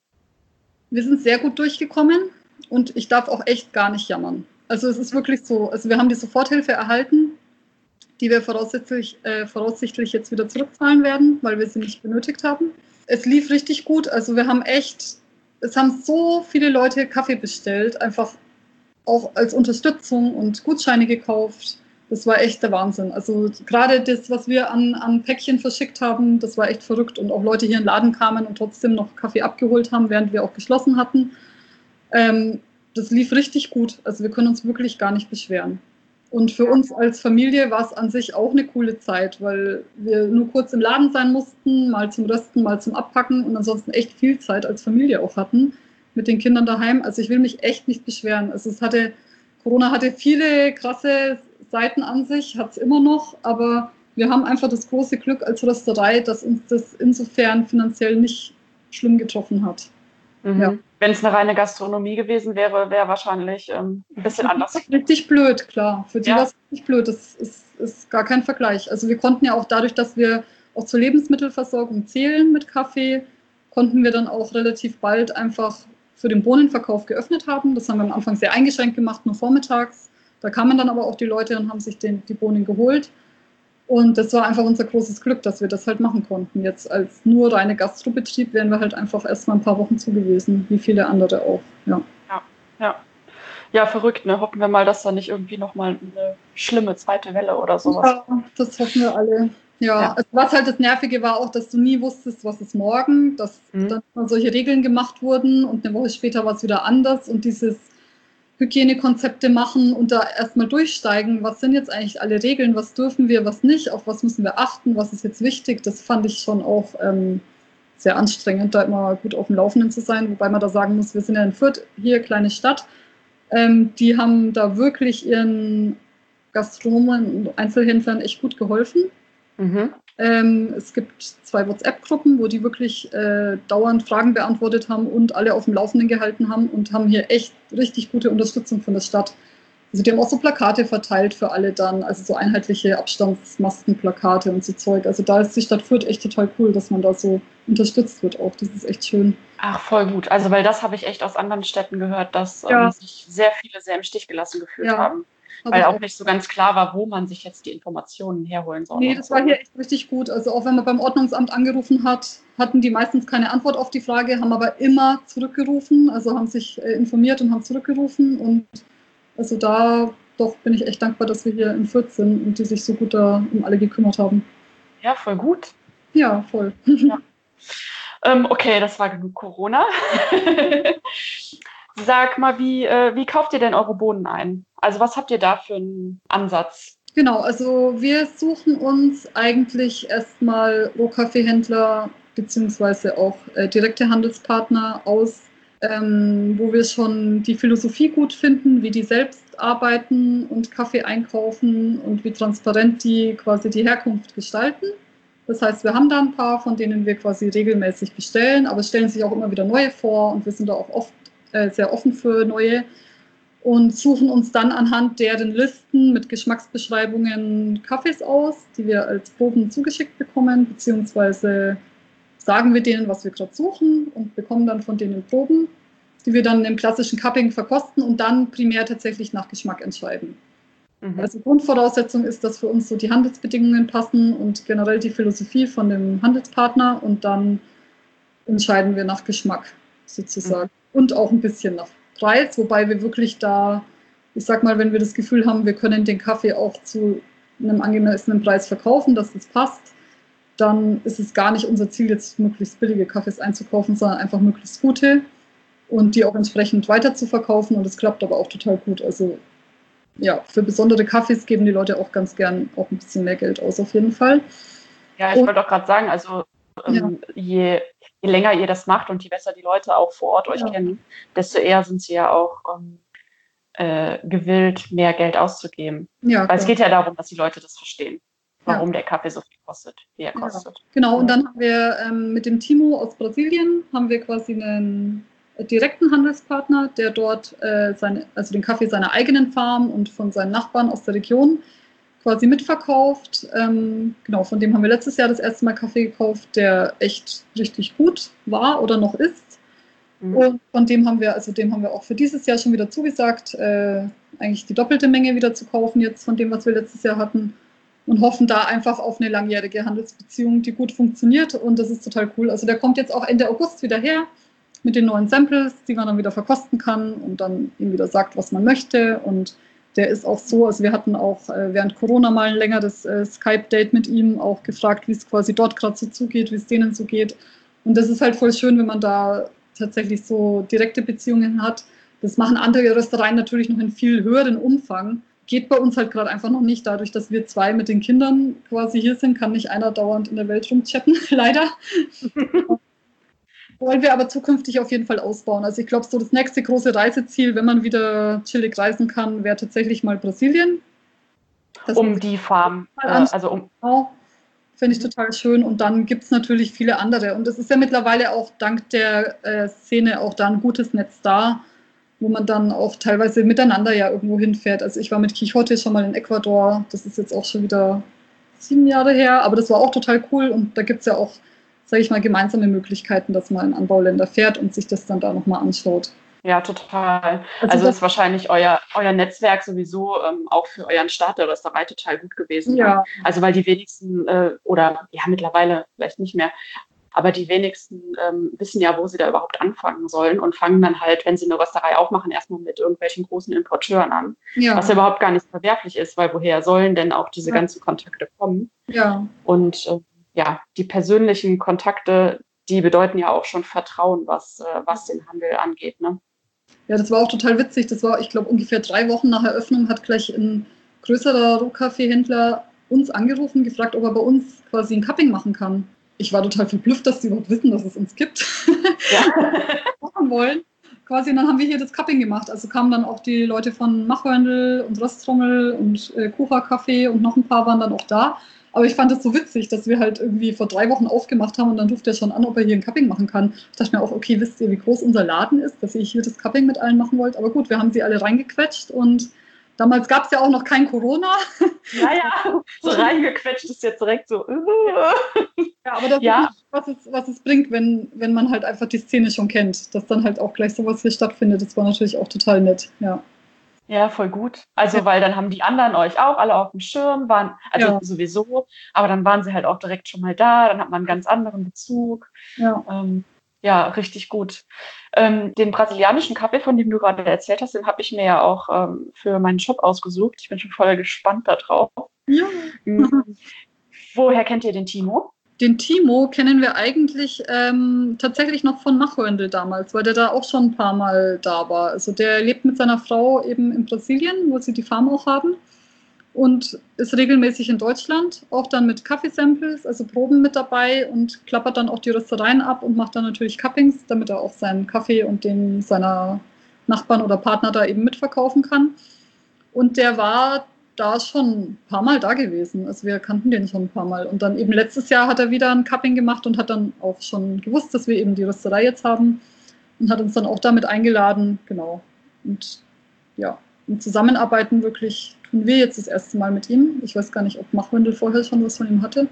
Wir sind sehr gut durchgekommen und ich darf auch echt gar nicht jammern. Also es ist wirklich so, also wir haben die Soforthilfe erhalten, die wir voraussichtlich, äh, voraussichtlich jetzt wieder zurückzahlen werden, weil wir sie nicht benötigt haben. Es lief richtig gut, also wir haben echt, es haben so viele Leute Kaffee bestellt, einfach auch als Unterstützung und Gutscheine gekauft. Das war echt der Wahnsinn. Also gerade das, was wir an, an Päckchen verschickt haben, das war echt verrückt. Und auch Leute hier in den Laden kamen und trotzdem noch Kaffee abgeholt haben, während wir auch geschlossen hatten. Ähm, das lief richtig gut. Also wir können uns wirklich gar nicht beschweren. Und für uns als Familie war es an sich auch eine coole Zeit, weil wir nur kurz im Laden sein mussten, mal zum Rösten, mal zum Abpacken und ansonsten echt viel Zeit als Familie auch hatten mit den Kindern daheim. Also ich will mich echt nicht beschweren. Also es hatte, Corona hatte viele krasse Seiten an sich, hat es immer noch, aber wir haben einfach das große Glück als Rösterei, dass uns das insofern finanziell nicht schlimm getroffen hat. Mhm. Ja. Wenn es eine reine Gastronomie gewesen wäre, wäre wahrscheinlich ähm, ein bisschen anders. Richtig blöd, klar. Für die ja. war es richtig blöd. Das ist, ist gar kein Vergleich. Also wir konnten ja auch dadurch, dass wir auch zur Lebensmittelversorgung zählen mit Kaffee, konnten wir dann auch relativ bald einfach für den Bohnenverkauf geöffnet haben. Das haben wir am Anfang sehr eingeschränkt gemacht, nur vormittags. Da kamen dann aber auch die Leute und haben sich den, die Bohnen geholt. Und das war einfach unser großes Glück, dass wir das halt machen konnten. Jetzt als nur reine Gastrobetrieb wären wir halt einfach erst mal ein paar Wochen zu gewesen, wie viele andere auch. Ja, ja, ja. Ja, verrückt, ne? Hoffen wir mal, dass da nicht irgendwie nochmal eine schlimme zweite Welle oder sowas. Ja, das hoffen wir alle. Ja, ja. Also was halt das Nervige war auch, dass du nie wusstest, was ist morgen, dass mhm. dann mal solche Regeln gemacht wurden und eine Woche später war es wieder anders und dieses Hygienekonzepte machen und da erstmal durchsteigen, was sind jetzt eigentlich alle Regeln, was dürfen wir, was nicht, auf was müssen wir achten, was ist jetzt wichtig, das fand ich schon auch ähm, sehr anstrengend, da immer gut auf dem Laufenden zu sein, wobei man da sagen muss, wir sind ja in Fürth, hier kleine Stadt, ähm, die haben da wirklich ihren Gastronomen und Einzelhändlern echt gut geholfen. Mhm. Ähm, es gibt zwei WhatsApp-Gruppen, wo die wirklich äh, dauernd Fragen beantwortet haben und alle auf dem Laufenden gehalten haben und haben hier echt richtig gute Unterstützung von der Stadt. Also die haben auch so Plakate verteilt für alle dann, also so einheitliche Abstandsmaskenplakate und so Zeug. Also da ist die Stadt Fürth echt total cool, dass man da so unterstützt wird auch. Das ist echt schön. Ach, voll gut. Also weil das habe ich echt aus anderen Städten gehört, dass ja. ähm, sich sehr viele sehr im Stich gelassen gefühlt ja. haben. Weil auch nicht so ganz klar war, wo man sich jetzt die Informationen herholen soll. Nee, das war hier echt richtig gut. Also auch wenn man beim Ordnungsamt angerufen hat, hatten die meistens keine Antwort auf die Frage, haben aber immer zurückgerufen, also haben sich äh, informiert und haben zurückgerufen. Und also da doch bin ich echt dankbar, dass wir hier in Fürth sind und die sich so gut da um alle gekümmert haben. Ja, voll gut. Ja, voll. Ja. ähm, okay, das war genug Corona. Sag mal, wie, äh, wie kauft ihr denn eure Bohnen ein? Also was habt ihr da für einen Ansatz? Genau, also wir suchen uns eigentlich erstmal Rohkaffeehändler, beziehungsweise auch äh, direkte Handelspartner aus, ähm, wo wir schon die Philosophie gut finden, wie die selbst arbeiten und Kaffee einkaufen und wie transparent die quasi die Herkunft gestalten. Das heißt, wir haben da ein paar, von denen wir quasi regelmäßig bestellen, aber es stellen sich auch immer wieder neue vor und wir sind da auch oft äh, sehr offen für neue und suchen uns dann anhand deren Listen mit Geschmacksbeschreibungen Kaffees aus, die wir als Proben zugeschickt bekommen, beziehungsweise sagen wir denen, was wir gerade suchen und bekommen dann von denen Proben, die wir dann im klassischen Cupping verkosten und dann primär tatsächlich nach Geschmack entscheiden. Mhm. Also Grundvoraussetzung ist, dass für uns so die Handelsbedingungen passen und generell die Philosophie von dem Handelspartner und dann entscheiden wir nach Geschmack sozusagen mhm. und auch ein bisschen nach Preis, wobei wir wirklich da, ich sag mal, wenn wir das Gefühl haben, wir können den Kaffee auch zu einem angemessenen Preis verkaufen, dass das passt, dann ist es gar nicht unser Ziel, jetzt möglichst billige Kaffees einzukaufen, sondern einfach möglichst gute und die auch entsprechend weiter zu verkaufen und es klappt aber auch total gut. Also ja, für besondere Kaffees geben die Leute auch ganz gern auch ein bisschen mehr Geld aus, auf jeden Fall. Ja, ich wollte auch gerade sagen, also ähm, ja. je, je länger ihr das macht und je besser die Leute auch vor Ort euch ja. kennen, desto eher sind sie ja auch ähm, äh, gewillt, mehr Geld auszugeben. Ja, Weil klar. es geht ja darum, dass die Leute das verstehen, warum ja. der Kaffee so viel kostet, wie er kostet. Ja. Genau, und dann haben wir ähm, mit dem Timo aus Brasilien, haben wir quasi einen direkten Handelspartner, der dort äh, seine, also den Kaffee seiner eigenen Farm und von seinen Nachbarn aus der Region quasi mitverkauft. Ähm, genau, von dem haben wir letztes Jahr das erste Mal Kaffee gekauft, der echt richtig gut war oder noch ist. Mhm. Und von dem haben wir, also dem haben wir auch für dieses Jahr schon wieder zugesagt, äh, eigentlich die doppelte Menge wieder zu kaufen jetzt von dem, was wir letztes Jahr hatten. Und hoffen da einfach auf eine langjährige Handelsbeziehung, die gut funktioniert. Und das ist total cool. Also der kommt jetzt auch Ende August wieder her mit den neuen Samples, die man dann wieder verkosten kann und dann ihm wieder sagt, was man möchte. Und der ist auch so, also wir hatten auch äh, während Corona mal ein längeres äh, Skype-Date mit ihm, auch gefragt, wie es quasi dort gerade so zugeht, wie es denen so geht. Und das ist halt voll schön, wenn man da tatsächlich so direkte Beziehungen hat. Das machen andere Röstereien natürlich noch in viel höheren Umfang. Geht bei uns halt gerade einfach noch nicht. Dadurch, dass wir zwei mit den Kindern quasi hier sind, kann nicht einer dauernd in der Welt rumchatten, leider. Wollen wir aber zukünftig auf jeden Fall ausbauen. Also ich glaube, so das nächste große Reiseziel, wenn man wieder chillig reisen kann, wäre tatsächlich mal Brasilien. Das um die Farm, äh, also um... Genau, finde ich total schön. Und dann gibt es natürlich viele andere. Und es ist ja mittlerweile auch dank der äh, Szene auch da ein gutes Netz da, wo man dann auch teilweise miteinander ja irgendwo hinfährt. Also ich war mit Quixote schon mal in Ecuador. Das ist jetzt auch schon wieder sieben Jahre her. Aber das war auch total cool. Und da gibt es ja auch, sage ich mal, gemeinsame Möglichkeiten, dass man in Anbauländer fährt und sich das dann da nochmal anschaut. Ja, total. Also, also das ist wahrscheinlich euer, euer Netzwerk sowieso ähm, auch für euren Start der Rösterei total gut gewesen. Ja. Ne? Also weil die wenigsten, äh, oder ja mittlerweile vielleicht nicht mehr, aber die wenigsten ähm, wissen ja, wo sie da überhaupt anfangen sollen und fangen dann halt, wenn sie eine Rösterei aufmachen, erstmal mit irgendwelchen großen Importeuren an. Ja. Was ja überhaupt gar nicht verwerflich ist, weil woher sollen denn auch diese ja. ganzen Kontakte kommen? Ja. Und äh, ja, die persönlichen Kontakte, die bedeuten ja auch schon Vertrauen, was, äh, was den Handel angeht, ne? Ja, das war auch total witzig. Das war, ich glaube, ungefähr drei Wochen nach Eröffnung hat gleich ein größerer Rohkaffeehändler uns angerufen, gefragt, ob er bei uns quasi ein Cupping machen kann. Ich war total verblüfft, dass die überhaupt wissen, dass es uns gibt. Ja. machen wollen. Quasi, und dann haben wir hier das Cupping gemacht. Also kamen dann auch die Leute von Machhörndl und Rösttrommel und äh, Kucha-Kaffee und noch ein paar waren dann auch da. Aber ich fand das so witzig, dass wir halt irgendwie vor drei Wochen aufgemacht haben und dann ruft er schon an, ob er hier ein Cupping machen kann. Ich dachte mir auch, okay, wisst ihr, wie groß unser Laden ist, dass ihr hier das Cupping mit allen machen wollt? Aber gut, wir haben sie alle reingequetscht und damals gab es ja auch noch kein Corona. Ja, ja, so reingequetscht ist jetzt direkt so. Ja, aber das ja. ist, was es, was es bringt, wenn, wenn man halt einfach die Szene schon kennt, dass dann halt auch gleich sowas hier stattfindet. Das war natürlich auch total nett, ja. Ja, voll gut. Also, ja. weil dann haben die anderen euch auch alle auf dem Schirm, waren, also ja. sowieso, aber dann waren sie halt auch direkt schon mal da, dann hat man einen ganz anderen Bezug. Ja, ähm, ja richtig gut. Ähm, den brasilianischen Kaffee, von dem du gerade erzählt hast, den habe ich mir ja auch ähm, für meinen Shop ausgesucht. Ich bin schon voll gespannt darauf. Ja. Mhm. Woher kennt ihr den Timo? Den Timo kennen wir eigentlich ähm, tatsächlich noch von Machhörndl damals, weil der da auch schon ein paar Mal da war. Also der lebt mit seiner Frau eben in Brasilien, wo sie die Farm auch haben. und ist regelmäßig in Deutschland, auch dann mit Kaffeesamples, also Proben mit dabei und klappert dann auch die Röstereien ab und macht dann natürlich Cuppings, damit er auch seinen Kaffee und den seiner Nachbarn oder Partner da eben mitverkaufen kann. Und der war da schon ein paar Mal da gewesen. Also wir kannten den schon ein paar Mal. Und dann eben letztes Jahr hat er wieder ein Cupping gemacht und hat dann auch schon gewusst, dass wir eben die Rösterei jetzt haben und hat uns dann auch damit eingeladen. Genau. Und ja, im Zusammenarbeiten wirklich tun wir jetzt das erste Mal mit ihm. Ich weiß gar nicht, ob Machwindel vorher schon was von ihm hatte.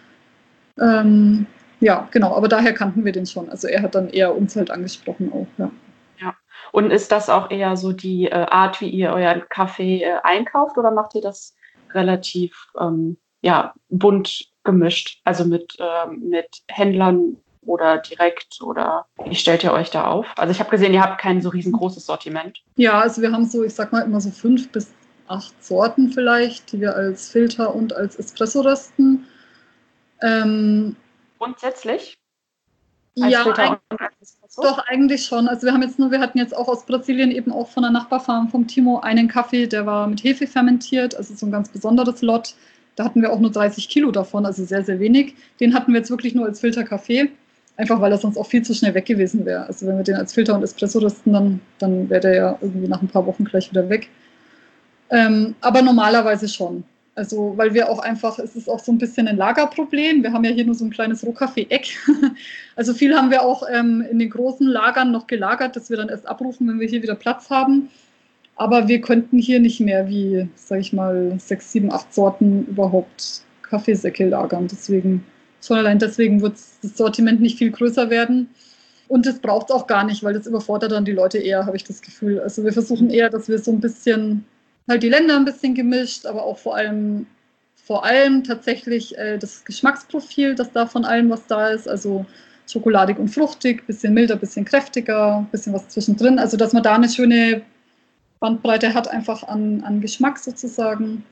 Ähm, ja, genau, aber daher kannten wir den schon. Also er hat dann eher uns halt angesprochen auch, ja. Ja. Und ist das auch eher so die äh, Art, wie ihr euren Kaffee äh, einkauft, oder macht ihr das relativ ähm, ja, bunt gemischt? Also mit, ähm, mit Händlern oder direkt, oder wie stellt ihr euch da auf? Also ich habe gesehen, ihr habt kein so riesengroßes Sortiment. Ja, also wir haben so, ich sag mal immer so fünf bis acht Sorten vielleicht, die wir als Filter und als Espresso rösten. Ähm, Grundsätzlich? Als ja, Filter eig- und als Espresso? doch eigentlich schon. Also wir haben jetzt nur, wir hatten jetzt auch aus Brasilien eben auch von der Nachbarfarm vom Timo einen Kaffee, der war mit Hefe fermentiert, also so ein ganz besonderes Lot. Da hatten wir auch nur dreißig Kilo davon, also sehr, sehr wenig. Den hatten wir jetzt wirklich nur als Filterkaffee, einfach weil er sonst auch viel zu schnell weg gewesen wäre. Also wenn wir den als Filter und Espresso rösten, dann, dann wäre der ja irgendwie nach ein paar Wochen gleich wieder weg. Ähm, aber normalerweise schon. Also, weil wir auch einfach, es ist auch so ein bisschen ein Lagerproblem. Wir haben ja hier nur so ein kleines Rohkaffee-Eck. Also viel haben wir auch ähm, in den großen Lagern noch gelagert, das wir dann erst abrufen, wenn wir hier wieder Platz haben. Aber wir könnten hier nicht mehr wie, sage ich mal, sechs, sieben, acht Sorten überhaupt Kaffeesäcke lagern. Deswegen, schon allein deswegen wird das Sortiment nicht viel größer werden. Und das braucht es auch gar nicht, weil das überfordert dann die Leute eher, habe ich das Gefühl. Also wir versuchen eher, dass wir so ein bisschen halt die Länder ein bisschen gemischt, aber auch vor allem, vor allem tatsächlich äh, das Geschmacksprofil, dass da von allem was da ist. Also schokoladig und fruchtig, bisschen milder, bisschen kräftiger, bisschen was zwischendrin. Also dass man da eine schöne Bandbreite hat, einfach an, an Geschmack sozusagen.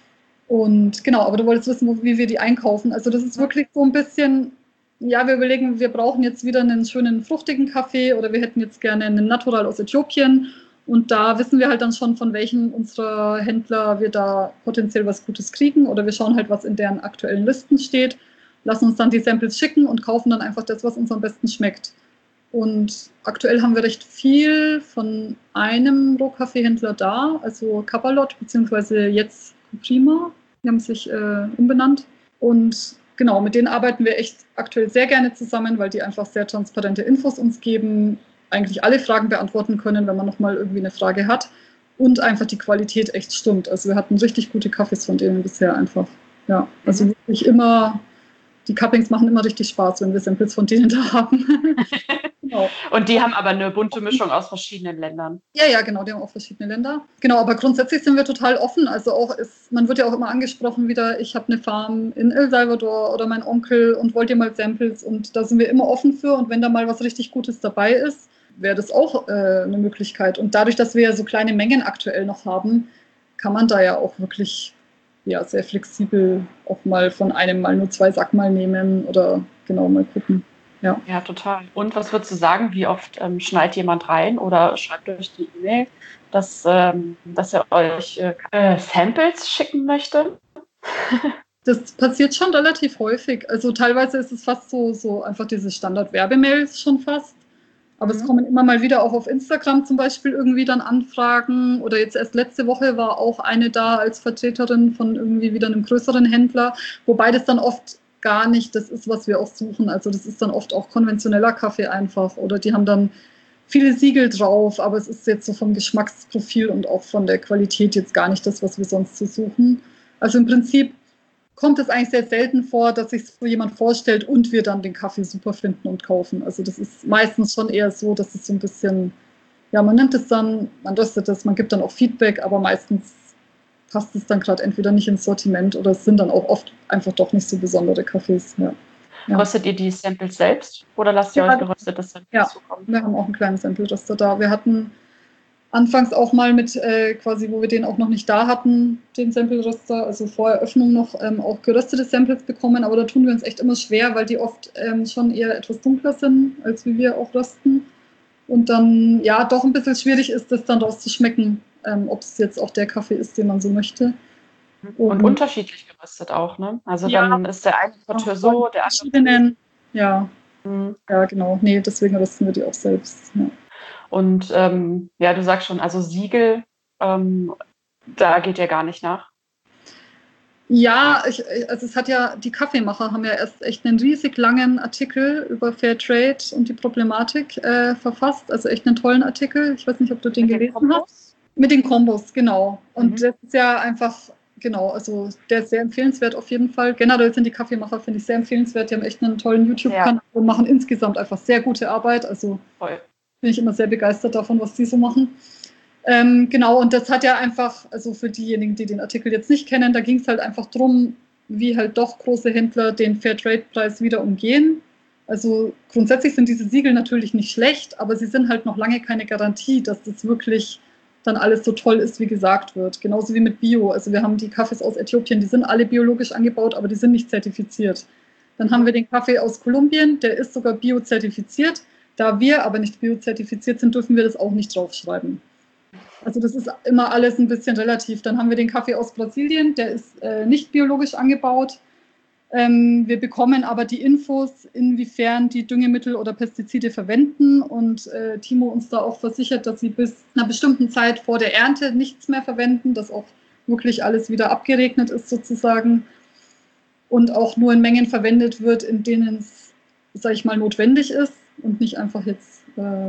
Und genau, aber du wolltest wissen, wie wir die einkaufen. Also das ist wirklich so ein bisschen, ja, wir überlegen, wir brauchen jetzt wieder einen schönen fruchtigen Kaffee oder wir hätten jetzt gerne einen Natural aus Äthiopien. Und da wissen wir halt dann schon, von welchen unserer Händler wir da potenziell was Gutes kriegen. Oder wir schauen halt, was in deren aktuellen Listen steht, lassen uns dann die Samples schicken und kaufen dann einfach das, was uns am besten schmeckt. Und aktuell haben wir recht viel von einem Rohkaffeehändler da, also Kapalot, beziehungsweise jetzt Prima. Die haben sich äh, umbenannt. Und genau, mit denen arbeiten wir echt aktuell sehr gerne zusammen, weil die einfach sehr transparente Infos uns geben, eigentlich alle Fragen beantworten können, wenn man nochmal irgendwie eine Frage hat. Und einfach die Qualität echt stimmt. Also wir hatten richtig gute Kaffees von denen bisher einfach. Ja, also wirklich immer, die Cuppings machen immer richtig Spaß, wenn wir Samples von denen da haben. Genau. Und die haben aber eine bunte Mischung aus verschiedenen Ländern. Ja, ja, genau, die haben auch verschiedene Länder. Genau, aber grundsätzlich sind wir total offen. Also auch ist, man wird ja auch immer angesprochen wieder, ich habe eine Farm in El Salvador oder mein Onkel und wollt ihr mal Samples, und da sind wir immer offen für, und wenn da mal was richtig Gutes dabei ist, wäre das auch äh, eine Möglichkeit. Und dadurch, dass wir ja so kleine Mengen aktuell noch haben, kann man da ja auch wirklich ja, sehr flexibel auch mal von einem mal nur zwei Sack mal nehmen oder genau mal gucken. Ja. Ja, total. Und was würdest du sagen, wie oft ähm, schneidet jemand rein oder schreibt euch die E-Mail, dass, ähm, dass er euch äh, Samples schicken möchte? Das passiert schon relativ häufig. Also teilweise ist es fast so, so einfach diese Standard-Werbemails schon fast. Aber mhm. es kommen immer mal wieder auch auf Instagram zum Beispiel irgendwie dann Anfragen. Oder jetzt erst letzte Woche war auch eine da als Vertreterin von irgendwie wieder einem größeren Händler. Wobei das dann oft gar nicht das ist, was wir auch suchen. Also das ist dann oft auch konventioneller Kaffee einfach. Oder die haben dann viele Siegel drauf. Aber es ist jetzt so vom Geschmacksprofil und auch von der Qualität jetzt gar nicht das, was wir sonst so suchen. Also im Prinzip kommt es eigentlich sehr selten vor, dass sich so jemand vorstellt und wir dann den Kaffee super finden und kaufen. Also das ist meistens schon eher so, dass es so ein bisschen, ja, man nimmt es dann, man röstet es, man gibt dann auch Feedback, aber meistens passt es dann gerade entweder nicht ins Sortiment oder es sind dann auch oft einfach doch nicht so besondere Kaffees. Ja. Ja. Röstet ihr die Samples selbst oder lasst ihr ja, euch geröstetes Samples ja, zukommen? Wir haben auch einen kleinen Sample-Röster da. Wir hatten anfangs auch mal mit, äh, quasi, wo wir den auch noch nicht da hatten, den Sample-Röster, also vor Eröffnung noch ähm, auch geröstete Samples bekommen, aber da tun wir uns echt immer schwer, weil die oft ähm, schon eher etwas dunkler sind, als wie wir auch rösten. Und dann, ja, doch ein bisschen schwierig ist, das dann rauszuschmecken, ähm, ob es jetzt auch der Kaffee ist, den man so möchte. Und, und unterschiedlich geröstet auch, ne? Also ja, dann ist der eine Porteur so, der andere. Ja. Mhm. Ja, genau. Nee, deswegen rösten wir die auch selbst. Ja. Und ähm, ja, du sagst schon, also Siegel, ähm, da geht ja gar nicht nach. Ja, ich, also es hat ja, die Kaffeemacher haben ja erst echt einen riesig langen Artikel über Fairtrade und die Problematik äh, verfasst. Also echt einen tollen Artikel. Ich weiß nicht, ob du den Mit gelesen den hast. Mit den Kombos, genau. Und mhm. das ist ja einfach, genau, also der ist sehr empfehlenswert auf jeden Fall. Generell sind die Kaffeemacher, finde ich, sehr empfehlenswert. Die haben echt einen tollen YouTube-Kanal ja. und machen insgesamt einfach sehr gute Arbeit. Also Voll. bin ich immer sehr begeistert davon, was die so machen. Ähm, genau, und das hat ja einfach, also für diejenigen, die den Artikel jetzt nicht kennen, da ging es halt einfach drum, wie halt doch große Händler den Fairtrade-Preis wieder umgehen. Also grundsätzlich sind diese Siegel natürlich nicht schlecht, aber sie sind halt noch lange keine Garantie, dass das wirklich dann alles so toll ist, wie gesagt wird. Genauso wie mit Bio. Also wir haben die Kaffees aus Äthiopien, die sind alle biologisch angebaut, aber die sind nicht zertifiziert. Dann haben wir den Kaffee aus Kolumbien, der ist sogar bio-zertifiziert. Da wir aber nicht bio-zertifiziert sind, dürfen wir das auch nicht draufschreiben. Also das ist immer alles ein bisschen relativ. Dann haben wir den Kaffee aus Brasilien, der ist äh, nicht biologisch angebaut. Ähm, wir bekommen aber die Infos, inwiefern die Düngemittel oder Pestizide verwenden. Und äh, Timo uns da auch versichert, dass sie bis einer bestimmten Zeit vor der Ernte nichts mehr verwenden, dass auch wirklich alles wieder abgeregnet ist sozusagen. Und auch nur in Mengen verwendet wird, in denen es, sage ich mal, notwendig ist und nicht einfach jetzt äh,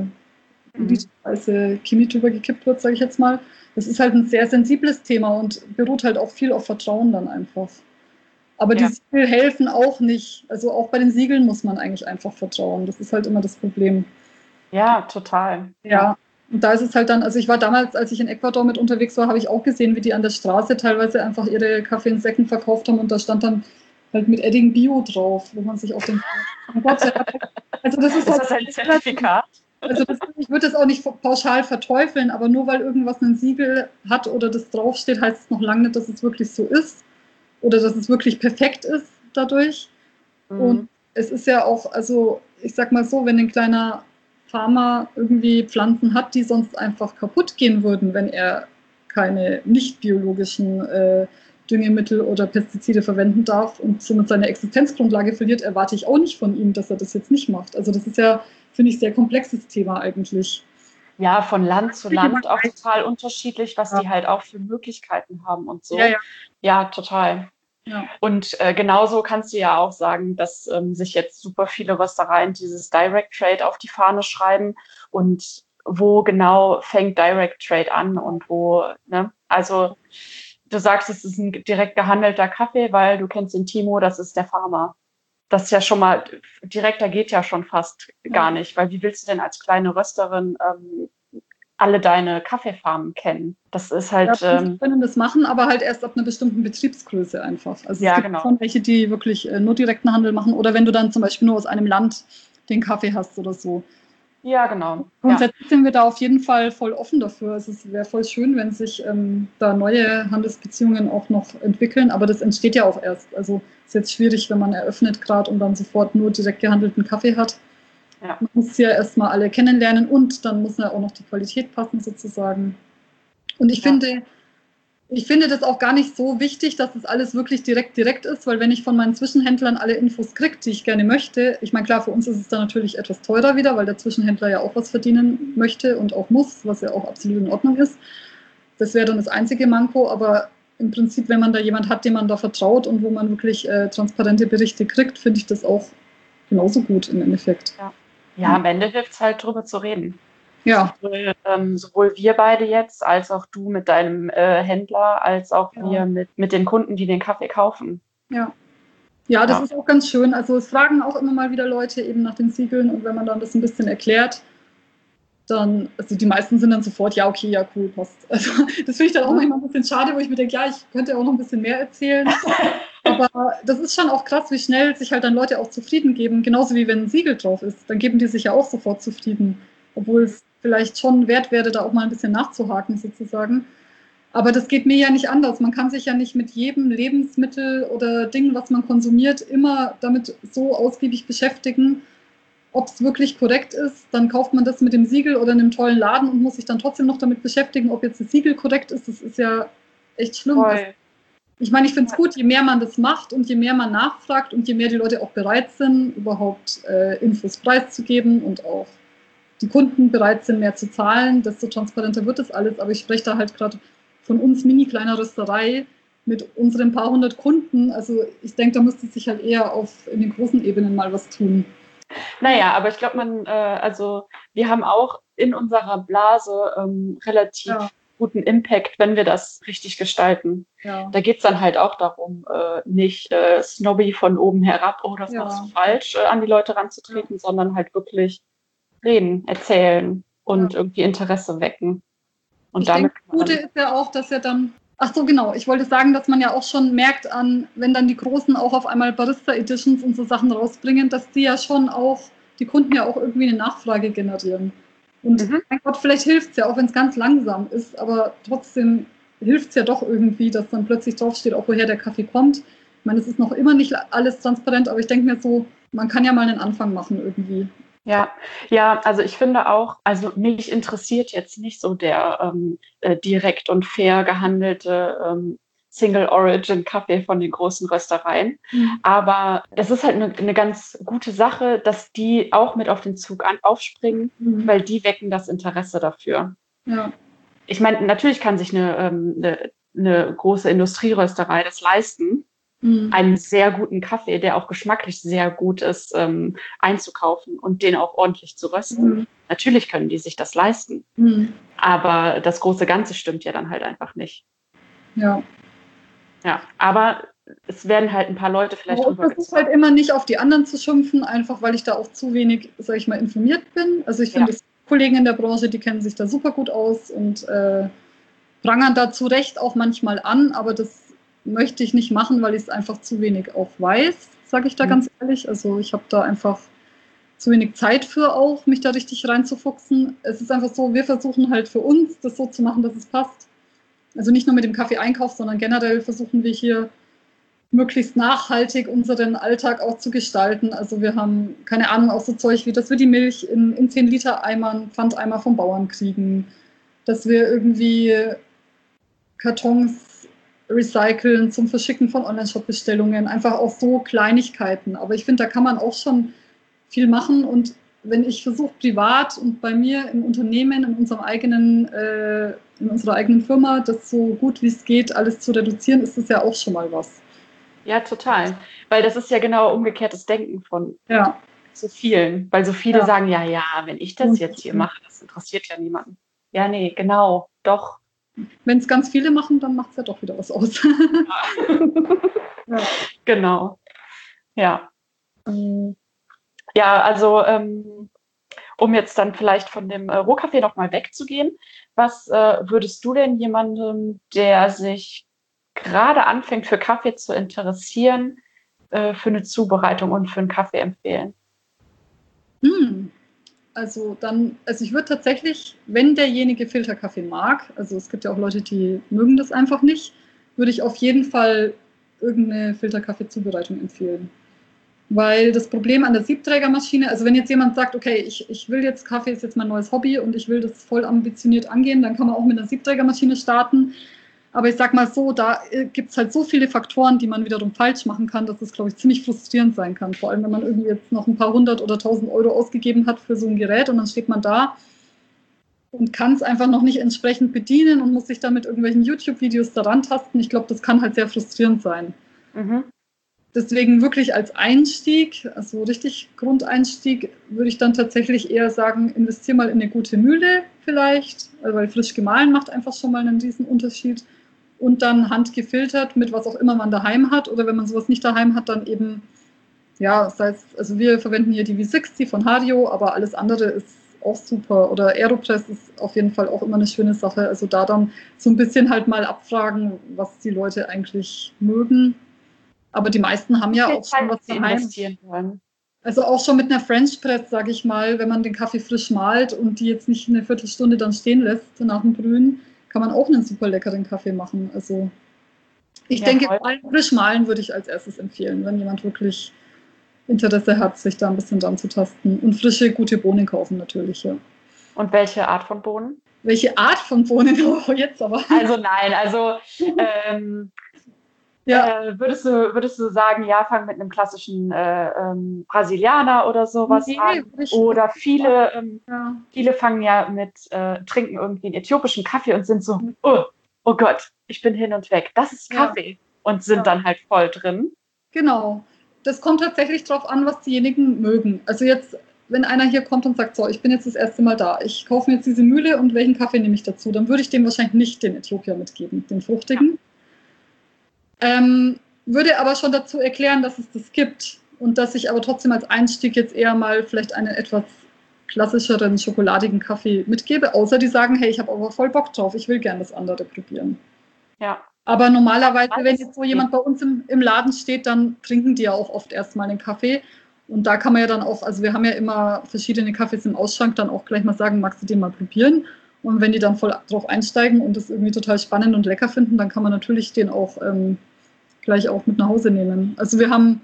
literweise Chemie drüber gekippt wird, sage ich jetzt mal. Das ist halt ein sehr sensibles Thema und beruht halt auch viel auf Vertrauen dann einfach. Aber ja. die Siegel helfen auch nicht. Also auch bei den Siegeln muss man eigentlich einfach vertrauen. Das ist halt immer das Problem. Ja, total. Ja, und da ist es halt dann, also ich war damals, als ich in Ecuador mit unterwegs war, habe ich auch gesehen, wie die an der Straße teilweise einfach ihre Kaffee in Säcken verkauft haben und da stand dann halt mit Edding Bio drauf, wo man sich auf den... Oh Gott, also das ist, ist halt das ein Zertifikat? Also das, ich würde das auch nicht pauschal verteufeln, aber nur weil irgendwas ein Siegel hat oder das draufsteht, heißt es noch lange nicht, dass es wirklich so ist oder dass es wirklich perfekt ist dadurch. Mhm. Und es ist ja auch, also ich sag mal so, wenn ein kleiner Farmer irgendwie Pflanzen hat, die sonst einfach kaputt gehen würden, wenn er keine nicht biologischen äh, Düngemittel oder Pestizide verwenden darf und somit seine Existenzgrundlage verliert, erwarte ich auch nicht von ihm, dass er das jetzt nicht macht. Also das ist ja, finde ich, sehr komplexes Thema eigentlich. Ja, von Land zu Land auch total unterschiedlich, was ja. die halt auch für Möglichkeiten haben und so. Ja, ja. ja total. Ja. Und äh, genauso kannst du ja auch sagen, dass ähm, sich jetzt super viele Röstereien dieses Direct Trade auf die Fahne schreiben und wo genau fängt Direct Trade an und wo, ne? Also du sagst, es ist ein direkt gehandelter Kaffee, weil du kennst den Timo, das ist der Farmer. Das ist ja schon mal, direkter geht ja schon fast ja. gar nicht, weil wie willst du denn als kleine Rösterin ähm, alle deine Kaffeefarmen kennen? Das ist halt... Ja, ähm, können das machen, aber halt erst ab einer bestimmten Betriebsgröße einfach. Also ja, es gibt genau. schon welche, die wirklich äh, nur direkten Handel machen oder wenn du dann zum Beispiel nur aus einem Land den Kaffee hast oder so. Ja, genau. Grundsätzlich ja. sind wir da auf jeden Fall voll offen dafür. Also es wäre voll schön, wenn sich ähm, da neue Handelsbeziehungen auch noch entwickeln, aber das entsteht ja auch erst. Also es ist jetzt schwierig, wenn man eröffnet gerade und dann sofort nur direkt gehandelten Kaffee hat. Ja. Man muss ja erstmal alle kennenlernen und dann muss ja auch noch die Qualität passen sozusagen. Und ich ja. finde, ich finde das auch gar nicht so wichtig, dass das alles wirklich direkt direkt ist, weil wenn ich von meinen Zwischenhändlern alle Infos kriege, die ich gerne möchte, ich meine, klar, für uns ist es dann natürlich etwas teurer wieder, weil der Zwischenhändler ja auch was verdienen möchte und auch muss, was ja auch absolut in Ordnung ist. Das wäre dann das einzige Manko, aber im Prinzip, wenn man da jemand hat, dem man da vertraut und wo man wirklich äh, transparente Berichte kriegt, finde ich das auch genauso gut im Endeffekt. Ja, ja am Ende hilft es halt, drüber zu reden. Ja. Sowohl, ähm, sowohl wir beide jetzt, als auch du mit deinem äh, Händler, als auch ja. wir mit, mit den Kunden, die den Kaffee kaufen. Ja. Ja, das ja. ist auch ganz schön. Also es fragen auch immer mal wieder Leute eben nach den Siegeln und wenn man dann das ein bisschen erklärt, dann, also die meisten sind dann sofort, ja, okay, ja, cool, passt. Also das finde ich dann auch manchmal ein bisschen schade, wo ich mir denke, ja, ich könnte auch noch ein bisschen mehr erzählen. Aber das ist schon auch krass, wie schnell sich halt dann Leute auch zufrieden geben. Genauso wie wenn ein Siegel drauf ist, dann geben die sich ja auch sofort zufrieden. Obwohl es vielleicht schon wert wäre, da auch mal ein bisschen nachzuhaken sozusagen. Aber das geht mir ja nicht anders. Man kann sich ja nicht mit jedem Lebensmittel oder Ding, was man konsumiert, immer damit so ausgiebig beschäftigen, ob es wirklich korrekt ist. Dann kauft man das mit dem Siegel oder in einem tollen Laden und muss sich dann trotzdem noch damit beschäftigen, ob jetzt das Siegel korrekt ist. Das ist ja echt schlimm. Voll. Ich meine, ich finde es gut, je mehr man das macht und je mehr man nachfragt und je mehr die Leute auch bereit sind, überhaupt äh, Infos preiszugeben und auch die Kunden bereit sind, mehr zu zahlen, desto transparenter wird das alles. Aber ich spreche da halt gerade von uns mini kleiner Rösterei mit unseren paar hundert Kunden. Also ich denke, da müsste sich halt eher auf in den großen Ebenen mal was tun. Naja, aber ich glaube, man, äh, also wir haben auch in unserer Blase ähm, relativ ja. guten Impact, wenn wir das richtig gestalten. Ja. Da geht es dann halt auch darum, äh, nicht äh, snobby von oben herab, oh, das ja. machst du falsch, äh, an die Leute ranzutreten, ja. sondern halt wirklich reden, erzählen und ja. irgendwie Interesse wecken. Und ich damit denke, das Gute ist ja auch, dass ja dann, ach so genau, ich wollte sagen, dass man ja auch schon merkt an, wenn dann die Großen auch auf einmal Barista-Editions und so Sachen rausbringen, dass die ja schon auch, die Kunden ja auch irgendwie eine Nachfrage generieren. Und mhm. mein Gott, vielleicht hilft es ja, auch wenn es ganz langsam ist, aber trotzdem hilft es ja doch irgendwie, dass dann plötzlich draufsteht, auch woher der Kaffee kommt. Ich meine, es ist noch immer nicht alles transparent, aber ich denke mir so, man kann ja mal einen Anfang machen irgendwie. Ja, ja, also ich finde auch, also mich interessiert jetzt nicht so der ähm, äh, direkt und fair gehandelte ähm, Single-Origin-Kaffee von den großen Röstereien. Mhm. Aber es ist halt eine, eine ganz gute Sache, dass die auch mit auf den Zug an, aufspringen, mhm. weil die wecken das Interesse dafür. Ja. Ich meine, natürlich kann sich eine, ähm, eine, eine große Industrierösterei das leisten, mhm. einen sehr guten Kaffee, der auch geschmacklich sehr gut ist, ähm, einzukaufen und den auch ordentlich zu rösten. Mhm. Natürlich können die sich das leisten. Mhm. Aber das große Ganze stimmt ja dann halt einfach nicht. Ja. Ja, aber es werden halt ein paar Leute vielleicht drüber gezogen. Ich versuche halt immer nicht auf die anderen zu schimpfen, einfach weil ich da auch zu wenig, sag ich mal, informiert bin. Also ich finde, ja. Kollegen in der Branche, die kennen sich da super gut aus und äh, prangern da zu Recht auch manchmal an, aber das möchte ich nicht machen, weil ich es einfach zu wenig auch weiß, sage ich da mhm. ganz ehrlich. Also ich habe da einfach zu wenig Zeit für auch, mich da richtig reinzufuchsen. Es ist einfach so, wir versuchen halt für uns, das so zu machen, dass es passt. Also nicht nur mit dem Kaffee-Einkauf, sondern generell versuchen wir hier möglichst nachhaltig unseren Alltag auch zu gestalten. Also wir haben, keine Ahnung, auch so Zeug wie, dass wir die Milch in, in zehn Liter Eimern, Pfandeimer vom Bauern kriegen, dass wir irgendwie Kartons recyceln zum Verschicken von Online-Shop-Bestellungen, einfach auch so Kleinigkeiten. Aber ich finde, da kann man auch schon viel machen und wenn ich versuche, privat und bei mir im Unternehmen, in unserem eigenen, äh, in unserer eigenen Firma, das so gut wie es geht, alles zu reduzieren, ist das ja auch schon mal was. Ja, total. Weil das ist ja genau umgekehrtes Denken von ja. so vielen. Weil so viele ja. sagen, ja, ja, wenn ich das jetzt hier mache, das interessiert ja niemanden. Ja, nee, genau, doch. Wenn es ganz viele machen, dann macht es ja doch wieder was aus. ja. Genau. Ja. Ja, also ähm, um jetzt dann vielleicht von dem äh, Rohkaffee nochmal wegzugehen, was äh, würdest du denn jemandem, der sich gerade anfängt für Kaffee zu interessieren, äh, für eine Zubereitung und für einen Kaffee empfehlen? Hm. Also dann, also ich würde tatsächlich, wenn derjenige Filterkaffee mag, also es gibt ja auch Leute, die mögen das einfach nicht, würde ich auf jeden Fall irgendeine Filterkaffee-Zubereitung empfehlen. Weil das Problem an der Siebträgermaschine, also wenn jetzt jemand sagt, okay, ich, ich will jetzt, Kaffee ist jetzt mein neues Hobby und ich will das voll ambitioniert angehen, dann kann man auch mit einer Siebträgermaschine starten. Aber ich sag mal so, da gibt es halt so viele Faktoren, die man wiederum falsch machen kann, dass es, glaube ich, ziemlich frustrierend sein kann. Vor allem, wenn man irgendwie jetzt noch ein paar hundert oder tausend Euro ausgegeben hat für so ein Gerät und dann steht man da und kann es einfach noch nicht entsprechend bedienen und muss sich dann mit irgendwelchen YouTube-Videos daran tasten. Ich glaube, das kann halt sehr frustrierend sein. Mhm. Deswegen wirklich als Einstieg, also richtig Grundeinstieg, würde ich dann tatsächlich eher sagen, investier mal in eine gute Mühle vielleicht, weil frisch gemahlen macht einfach schon mal einen riesen Unterschied. Und dann handgefiltert mit was auch immer man daheim hat. Oder wenn man sowas nicht daheim hat, dann eben, ja, das heißt, also wir verwenden hier die V sechzig von Hario, aber alles andere ist auch super. Oder Aeropress ist auf jeden Fall auch immer eine schöne Sache. Also da dann so ein bisschen halt mal abfragen, was die Leute eigentlich mögen. Aber die meisten haben ja auch schon was daheim. Also auch schon mit einer French Press, sage ich mal, wenn man den Kaffee frisch mahlt und die jetzt nicht eine Viertelstunde dann stehen lässt nach dem Brühen, kann man auch einen super leckeren Kaffee machen. Also ich ja, denke, frisch mahlen würde ich als erstes empfehlen, wenn jemand wirklich Interesse hat, sich da ein bisschen dran zu tasten. Und frische, gute Bohnen kaufen natürlich, ja. Und welche Art von Bohnen? Welche Art von Bohnen? Oh, jetzt aber. Also nein, also ähm, Ja. Äh, würdest du, würdest du sagen, ja, fang mit einem klassischen äh, ähm, Brasilianer oder sowas Nee, an? ich- Oder viele, ähm, Ja. viele fangen ja mit, äh, trinken irgendwie einen äthiopischen Kaffee und sind so, oh, oh Gott, ich bin hin und weg. Das ist Ja. Kaffee. Und sind Ja. dann halt voll drin. Genau. Das kommt tatsächlich darauf an, was diejenigen mögen. Also jetzt, wenn einer hier kommt und sagt, so, ich bin jetzt das erste Mal da, ich kaufe mir jetzt diese Mühle und welchen Kaffee nehme ich dazu, dann würde ich dem wahrscheinlich nicht den Äthiopier mitgeben, den fruchtigen. Ja. Ähm, würde aber schon dazu erklären, dass es das gibt und dass ich aber trotzdem als Einstieg jetzt eher mal vielleicht einen etwas klassischeren, schokoladigen Kaffee mitgebe, außer die sagen, hey, ich habe aber voll Bock drauf, ich will gerne das andere probieren. Ja. Aber normalerweise, wenn jetzt so jemand bei uns im, im Laden steht, dann trinken die ja auch oft erstmal einen Kaffee. Und da kann man ja dann auch, also wir haben ja immer verschiedene Kaffees im Ausschank, dann auch gleich mal sagen, magst du den mal probieren? Und wenn die dann voll drauf einsteigen und das irgendwie total spannend und lecker finden, dann kann man natürlich den auch ähm, gleich auch mit nach Hause nehmen. Also wir haben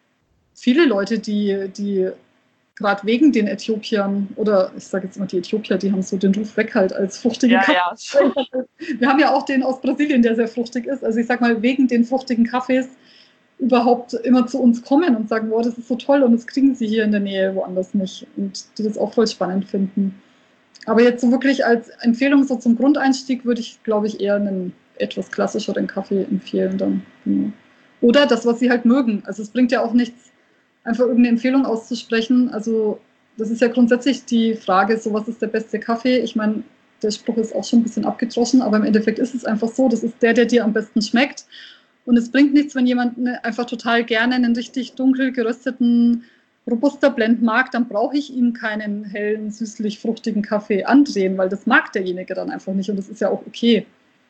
viele Leute, die, die gerade wegen den Äthiopiern, oder ich sage jetzt immer die Äthiopier, die haben so den Ruf weg halt als fruchtigen Ja, Kaffee. ja. Wir haben ja auch den aus Brasilien, der sehr fruchtig ist. Also ich sag mal, wegen den fruchtigen Kaffees überhaupt immer zu uns kommen und sagen, wow, das ist so toll und das kriegen sie hier in der Nähe woanders nicht. Und die das auch voll spannend finden. Aber jetzt so wirklich als Empfehlung so zum Grundeinstieg würde ich, glaube ich, eher einen etwas klassischeren Kaffee empfehlen dann. Genau. Oder das, was sie halt mögen. Also es bringt ja auch nichts, einfach irgendeine Empfehlung auszusprechen. Also das ist ja grundsätzlich die Frage, so was ist der beste Kaffee? Ich meine, der Spruch ist auch schon ein bisschen abgedroschen, aber im Endeffekt ist es einfach so, das ist der, der dir am besten schmeckt. Und es bringt nichts, wenn jemand einfach total gerne einen richtig dunkel gerösteten Robuster Blend mag, dann brauche ich ihm keinen hellen, süßlich fruchtigen Kaffee andrehen, weil das mag derjenige dann einfach nicht und das ist ja auch okay.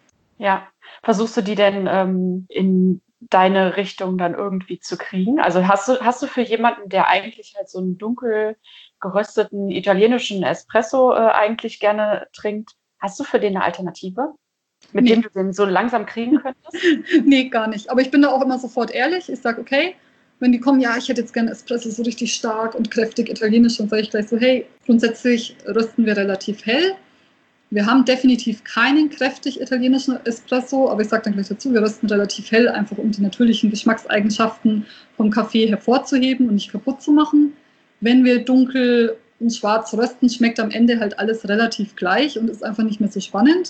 Ja, versuchst du die denn ähm, in deine Richtung dann irgendwie zu kriegen? Also hast du, hast du für jemanden, der eigentlich halt so einen dunkel gerösteten italienischen Espresso äh, eigentlich gerne trinkt, hast du für den eine Alternative, mit Nee. dem du den so langsam kriegen könntest? Nee, gar nicht. Aber ich bin da auch immer sofort ehrlich. Ich sage, okay, wenn die kommen, ja, ich hätte jetzt gerne Espresso so richtig stark und kräftig italienisch, dann sage ich gleich so, hey, grundsätzlich rösten wir relativ hell. Wir haben definitiv keinen kräftig italienischen Espresso, aber ich sage dann gleich dazu, wir rösten relativ hell, einfach um die natürlichen Geschmackseigenschaften vom Kaffee hervorzuheben und nicht kaputt zu machen. Wenn wir dunkel und schwarz rösten, schmeckt am Ende halt alles relativ gleich und ist einfach nicht mehr so spannend.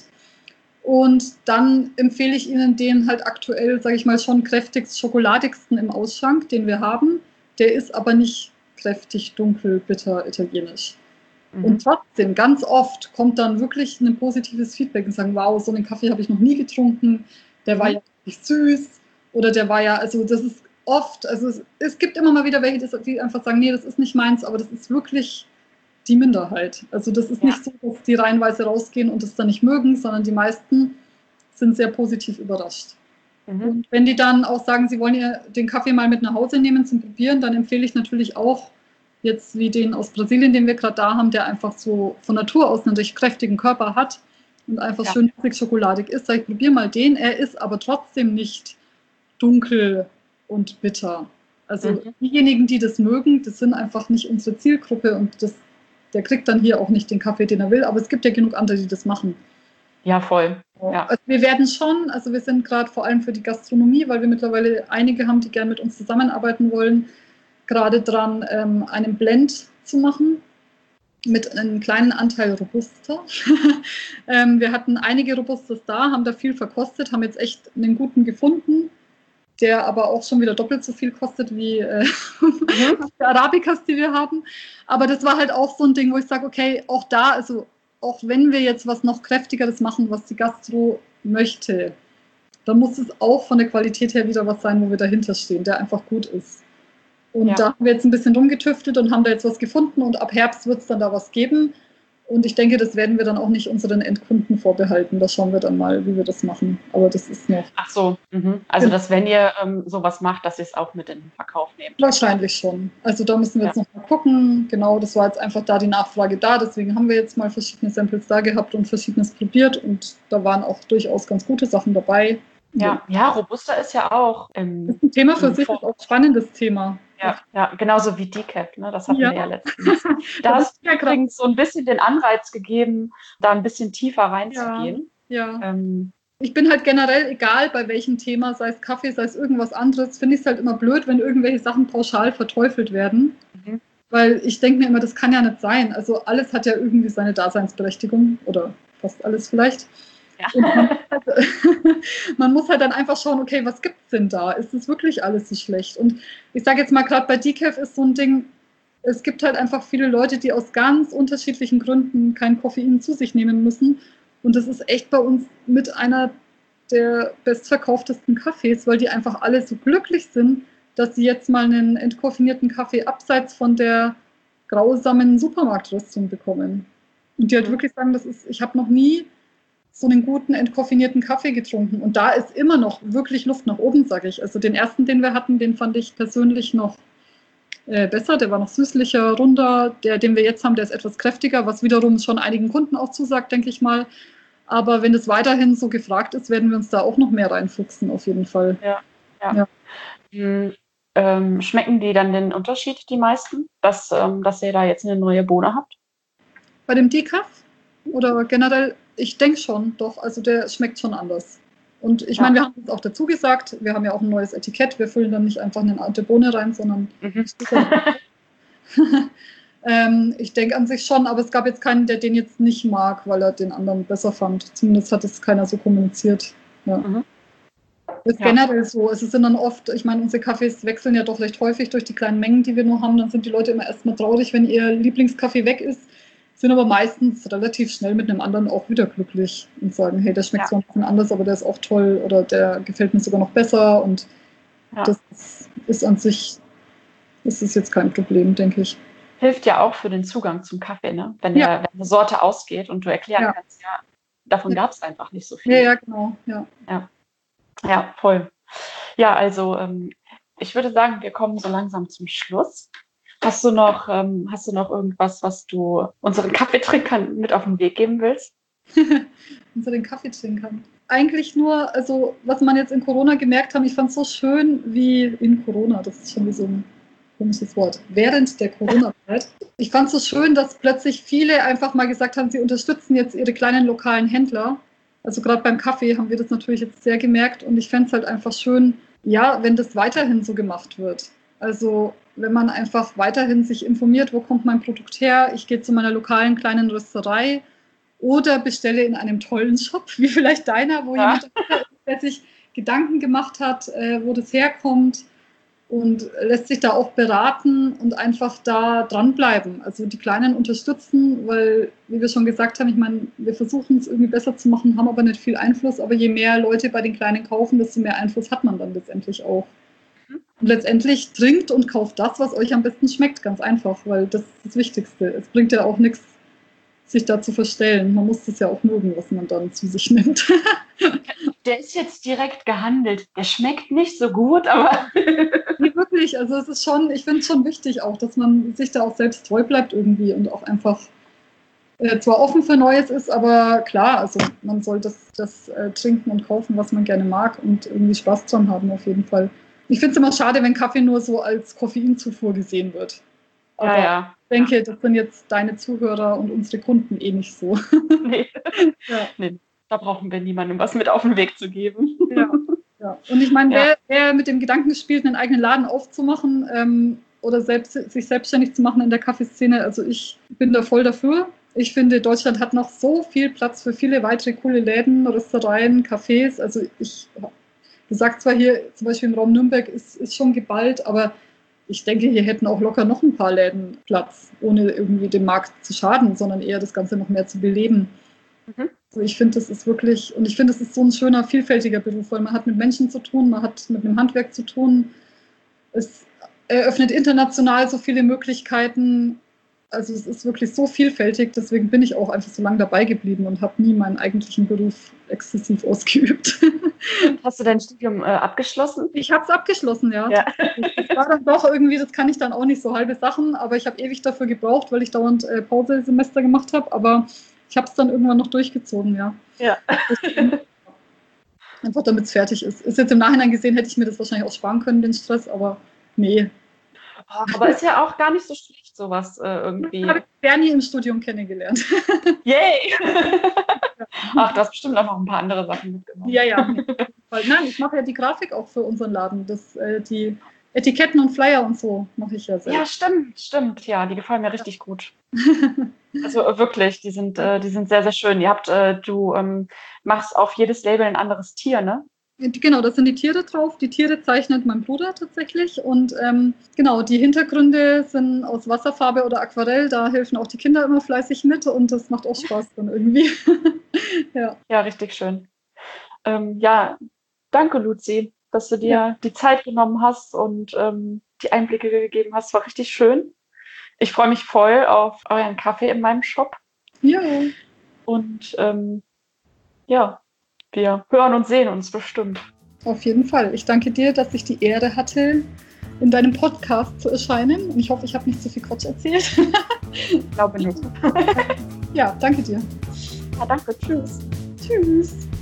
Und dann empfehle ich Ihnen den halt aktuell, sage ich mal, schon kräftigst, schokoladigsten im Ausschank, den wir haben. Der ist aber nicht kräftig, dunkel, bitter, italienisch. Mhm. Und trotzdem, ganz oft kommt dann wirklich ein positives Feedback und sagen, wow, so einen Kaffee habe ich noch nie getrunken, der war ja richtig süß oder der war ja, also das ist oft, also es, es gibt immer mal wieder welche, die einfach sagen, nee, das ist nicht meins, aber das ist wirklich die Minderheit. Also das ist ja nicht so, dass die reihenweise rausgehen und es dann nicht mögen, sondern die meisten sind sehr positiv überrascht. Mhm. Und wenn die dann auch sagen, sie wollen ja den Kaffee mal mit nach Hause nehmen zum Probieren, dann empfehle ich natürlich auch jetzt wie den aus Brasilien, den wir gerade da haben, der einfach so von Natur aus einen recht kräftigen Körper hat und einfach ja. schön schokoladig ist. Sag ich, probier mal den. Er ist aber trotzdem nicht dunkel und bitter. Also mhm. diejenigen, die das mögen, das sind einfach nicht unsere Zielgruppe und das der kriegt dann hier auch nicht den Kaffee, den er will, aber es gibt ja genug andere, die das machen. Ja, voll. Ja. Also wir werden schon, also wir sind gerade vor allem für die Gastronomie, weil wir mittlerweile einige haben, die gerne mit uns zusammenarbeiten wollen, gerade dran, ähm, einen Blend zu machen mit einem kleinen Anteil Robusta. ähm, wir hatten einige Robustas da, haben da viel verkostet, haben jetzt echt einen guten gefunden, der aber auch schon wieder doppelt so viel kostet wie äh, mhm. die Arabicas, die wir haben. Aber das war halt auch so ein Ding, wo ich sage, okay, auch da, also auch wenn wir jetzt was noch Kräftigeres machen, was die Gastro möchte, dann muss es auch von der Qualität her wieder was sein, wo wir dahinter stehen, der einfach gut ist. Und ja. da haben wir jetzt ein bisschen rumgetüftelt und haben da jetzt was gefunden und ab Herbst wird es dann da was geben. Und ich denke, das werden wir dann auch nicht unseren Endkunden vorbehalten. Da schauen wir dann mal, wie wir das machen. Aber das ist noch... Ach so, mhm. also dass wenn ihr ähm, sowas macht, dass ihr es auch mit in den Verkauf nehmt. Wahrscheinlich schon. Also da müssen wir ja. jetzt noch mal gucken. Genau, das war jetzt einfach da die Nachfrage da. Deswegen haben wir jetzt mal verschiedene Samples da gehabt und Verschiedenes probiert. Und da waren auch durchaus ganz gute Sachen dabei. Ja, ja, Robusta ist ja auch... Ähm, das ist ein Thema für sich, ist auch ein spannendes Thema. Ja, ja, genauso wie Decaf, ne? Das hatten ja. wir ja letztens. Da hast du übrigens so ein bisschen den Anreiz gegeben, da ein bisschen tiefer reinzugehen. Ja. ja. Ähm, Ich bin halt generell, egal bei welchem Thema, sei es Kaffee, sei es irgendwas anderes, finde ich es halt immer blöd, wenn irgendwelche Sachen pauschal verteufelt werden. Mhm. Weil ich denke mir immer, das kann ja nicht sein. Also alles hat ja irgendwie seine Daseinsberechtigung oder fast alles vielleicht. Ja. Und man, halt, man muss halt dann einfach schauen, okay, was gibt es denn da? Ist das wirklich alles so schlecht? Und ich sage jetzt mal, gerade bei Decaf ist so ein Ding, es gibt halt einfach viele Leute, die aus ganz unterschiedlichen Gründen kein Koffein zu sich nehmen müssen. Und das ist echt bei uns mit einer der bestverkauftesten Kaffees, weil die einfach alle so glücklich sind, dass sie jetzt mal einen entkoffinierten Kaffee abseits von der grausamen Supermarktrüstung bekommen. Und die halt wirklich sagen, das ist, ich habe noch nie so einen guten entkoffinierten Kaffee getrunken. Und da ist immer noch wirklich Luft nach oben, sage ich. Also den ersten, den wir hatten, den fand ich persönlich noch äh, besser. Der war noch süßlicher, runder. Der, den wir jetzt haben, der ist etwas kräftiger, was wiederum schon einigen Kunden auch zusagt, denke ich mal. Aber wenn es weiterhin so gefragt ist, werden wir uns da auch noch mehr reinfuchsen, auf jeden Fall. Ja, ja. ja. Hm, ähm, schmecken die dann den Unterschied, die meisten, dass, ähm, dass ihr da jetzt eine neue Bohne habt? Bei dem Decaf? Oder generell? Ich denke schon, doch. Also der schmeckt schon anders. Und ich ja. meine, wir haben es auch dazu gesagt, wir haben ja auch ein neues Etikett. Wir füllen dann nicht einfach eine alte Bohne rein, sondern mhm. ähm, ich denke an sich schon, aber es gab jetzt keinen, der den jetzt nicht mag, weil er den anderen besser fand. Zumindest hat es keiner so kommuniziert. Ja. Mhm. Ist ja. generell so. Es sind dann oft, ich meine, unsere Kaffees wechseln ja doch recht häufig durch die kleinen Mengen, die wir nur haben. Dann sind die Leute immer erstmal traurig, wenn ihr Lieblingskaffee weg ist. Sind aber meistens relativ schnell mit einem anderen auch wieder glücklich und sagen, hey, der schmeckt ja. zwar ein bisschen anders, aber der ist auch toll oder der gefällt mir sogar noch besser. Und ja. das ist an sich, das ist jetzt kein Problem, denke ich. Hilft ja auch für den Zugang zum Kaffee, ne? Wenn, ja. der, wenn eine Sorte ausgeht und du erklären ja. kannst, ja, davon ja. gab es einfach nicht so viel. Ja, ja, genau. Ja, ja. ja voll. Ja, also ähm, ich würde sagen, wir kommen so langsam zum Schluss. Hast du noch, ähm, hast du noch irgendwas, was du unseren Kaffeetrinkern mit auf den Weg geben willst? Unseren Kaffeetrinkern? Eigentlich nur, also was man jetzt in Corona gemerkt hat, ich fand es so schön wie in Corona, das ist schon wie so ein komisches Wort, während der Corona-Zeit. Ich fand es so schön, dass plötzlich viele einfach mal gesagt haben, sie unterstützen jetzt ihre kleinen lokalen Händler. Also gerade beim Kaffee haben wir das natürlich jetzt sehr gemerkt und ich fände es halt einfach schön, ja, wenn das weiterhin so gemacht wird. Also wenn man einfach weiterhin sich informiert, wo kommt mein Produkt her, ich gehe zu meiner lokalen kleinen Rösterei oder bestelle in einem tollen Shop, wie vielleicht deiner, wo ja. jemand, der sich Gedanken gemacht hat, äh, wo das herkommt und lässt sich da auch beraten und einfach da dranbleiben. Also die Kleinen unterstützen, weil, wie wir schon gesagt haben, ich meine, wir versuchen es irgendwie besser zu machen, haben aber nicht viel Einfluss, aber je mehr Leute bei den Kleinen kaufen, desto mehr Einfluss hat man dann letztendlich auch. Und letztendlich trinkt und kauft das, was euch am besten schmeckt, ganz einfach, weil das ist das Wichtigste. Es bringt ja auch nichts, sich da zu verstellen. Man muss das ja auch mögen, was man dann zu sich nimmt. Der ist jetzt direkt gehandelt. Der schmeckt nicht so gut, aber... Nee, wirklich. Also es ist schon, ich finde es schon wichtig auch, dass man sich da auch selbst treu bleibt irgendwie und auch einfach äh, zwar offen für Neues ist, aber klar, also man soll das, das äh, trinken und kaufen, was man gerne mag und irgendwie Spaß dran haben auf jeden Fall. Ich finde es immer schade, wenn Kaffee nur so als Koffeinzufuhr gesehen wird. Aber ja, ja. ich denke, das sind jetzt deine Zuhörer und unsere Kunden eh nicht so. Nee. Ja. Nee, da brauchen wir niemandem was mit auf den Weg zu geben. Ja, ja. Und ich meine, ja. wer, wer mit dem Gedanken spielt, einen eigenen Laden aufzumachen ähm, oder selbst, sich selbstständig zu machen in der Kaffeeszene, also ich bin da voll dafür. Ich finde, Deutschland hat noch so viel Platz für viele weitere coole Läden, Röstereien, Cafés. Also ich... Du sagst zwar hier, zum Beispiel im Raum Nürnberg ist, ist schon geballt, aber ich denke, hier hätten auch locker noch ein paar Läden Platz, ohne irgendwie dem Markt zu schaden, sondern eher das Ganze noch mehr zu beleben. Mhm. Also ich finde, das ist wirklich, und ich finde, das ist so ein schöner, vielfältiger Beruf, weil man hat mit Menschen zu tun, man hat mit einem Handwerk zu tun. Es eröffnet international so viele Möglichkeiten. Also es ist wirklich so vielfältig, deswegen bin ich auch einfach so lange dabei geblieben und habe nie meinen eigentlichen Beruf exzessiv ausgeübt. Hast du dein Studium äh, abgeschlossen? Ich habe es abgeschlossen, ja. ja. Das war dann doch irgendwie, das kann ich dann auch nicht so halbe Sachen, aber ich habe ewig dafür gebraucht, weil ich dauernd äh, Pausesemester gemacht habe, aber ich habe es dann irgendwann noch durchgezogen, ja. Ja. Einfach damit es fertig ist. Ist jetzt im Nachhinein gesehen, hätte ich mir das wahrscheinlich auch sparen können, den Stress, aber nee. Aber ist ja auch gar nicht so schlecht, sowas äh, irgendwie. Ich habe Bernie im Studium kennengelernt. Yay! Ach, du hast bestimmt auch noch ein paar andere Sachen mitgenommen. Ja, ja. Nein, ich mache ja die Grafik auch für unseren Laden. Das, äh, die Etiketten und Flyer und so mache ich ja selbst. Ja, stimmt, stimmt. Ja, die gefallen mir richtig gut. Also äh, wirklich, die sind, äh, die sind sehr, sehr schön. Ihr habt, äh, du ähm, machst auf jedes Label ein anderes Tier, ne? Genau, da sind die Tiere drauf. Die Tiere zeichnet mein Bruder tatsächlich. Und ähm, genau, die Hintergründe sind aus Wasserfarbe oder Aquarell. Da helfen auch die Kinder immer fleißig mit und das macht auch Spaß dann irgendwie. Ja. Ja, richtig schön. Ähm, ja, danke, Luzi, dass du dir ja. die Zeit genommen hast und ähm, die Einblicke gegeben hast. War richtig schön. Ich freue mich voll auf euren Kaffee in meinem Shop. Ja. Und ähm, ja, wir hören und sehen uns bestimmt. Auf jeden Fall. Ich danke dir, dass ich die Ehre hatte, in deinem Podcast zu erscheinen. Und ich hoffe, ich habe nicht zu viel Quatsch erzählt. Ich glaube nicht. Ja, danke dir. Ja, danke. Tschüss. Tschüss.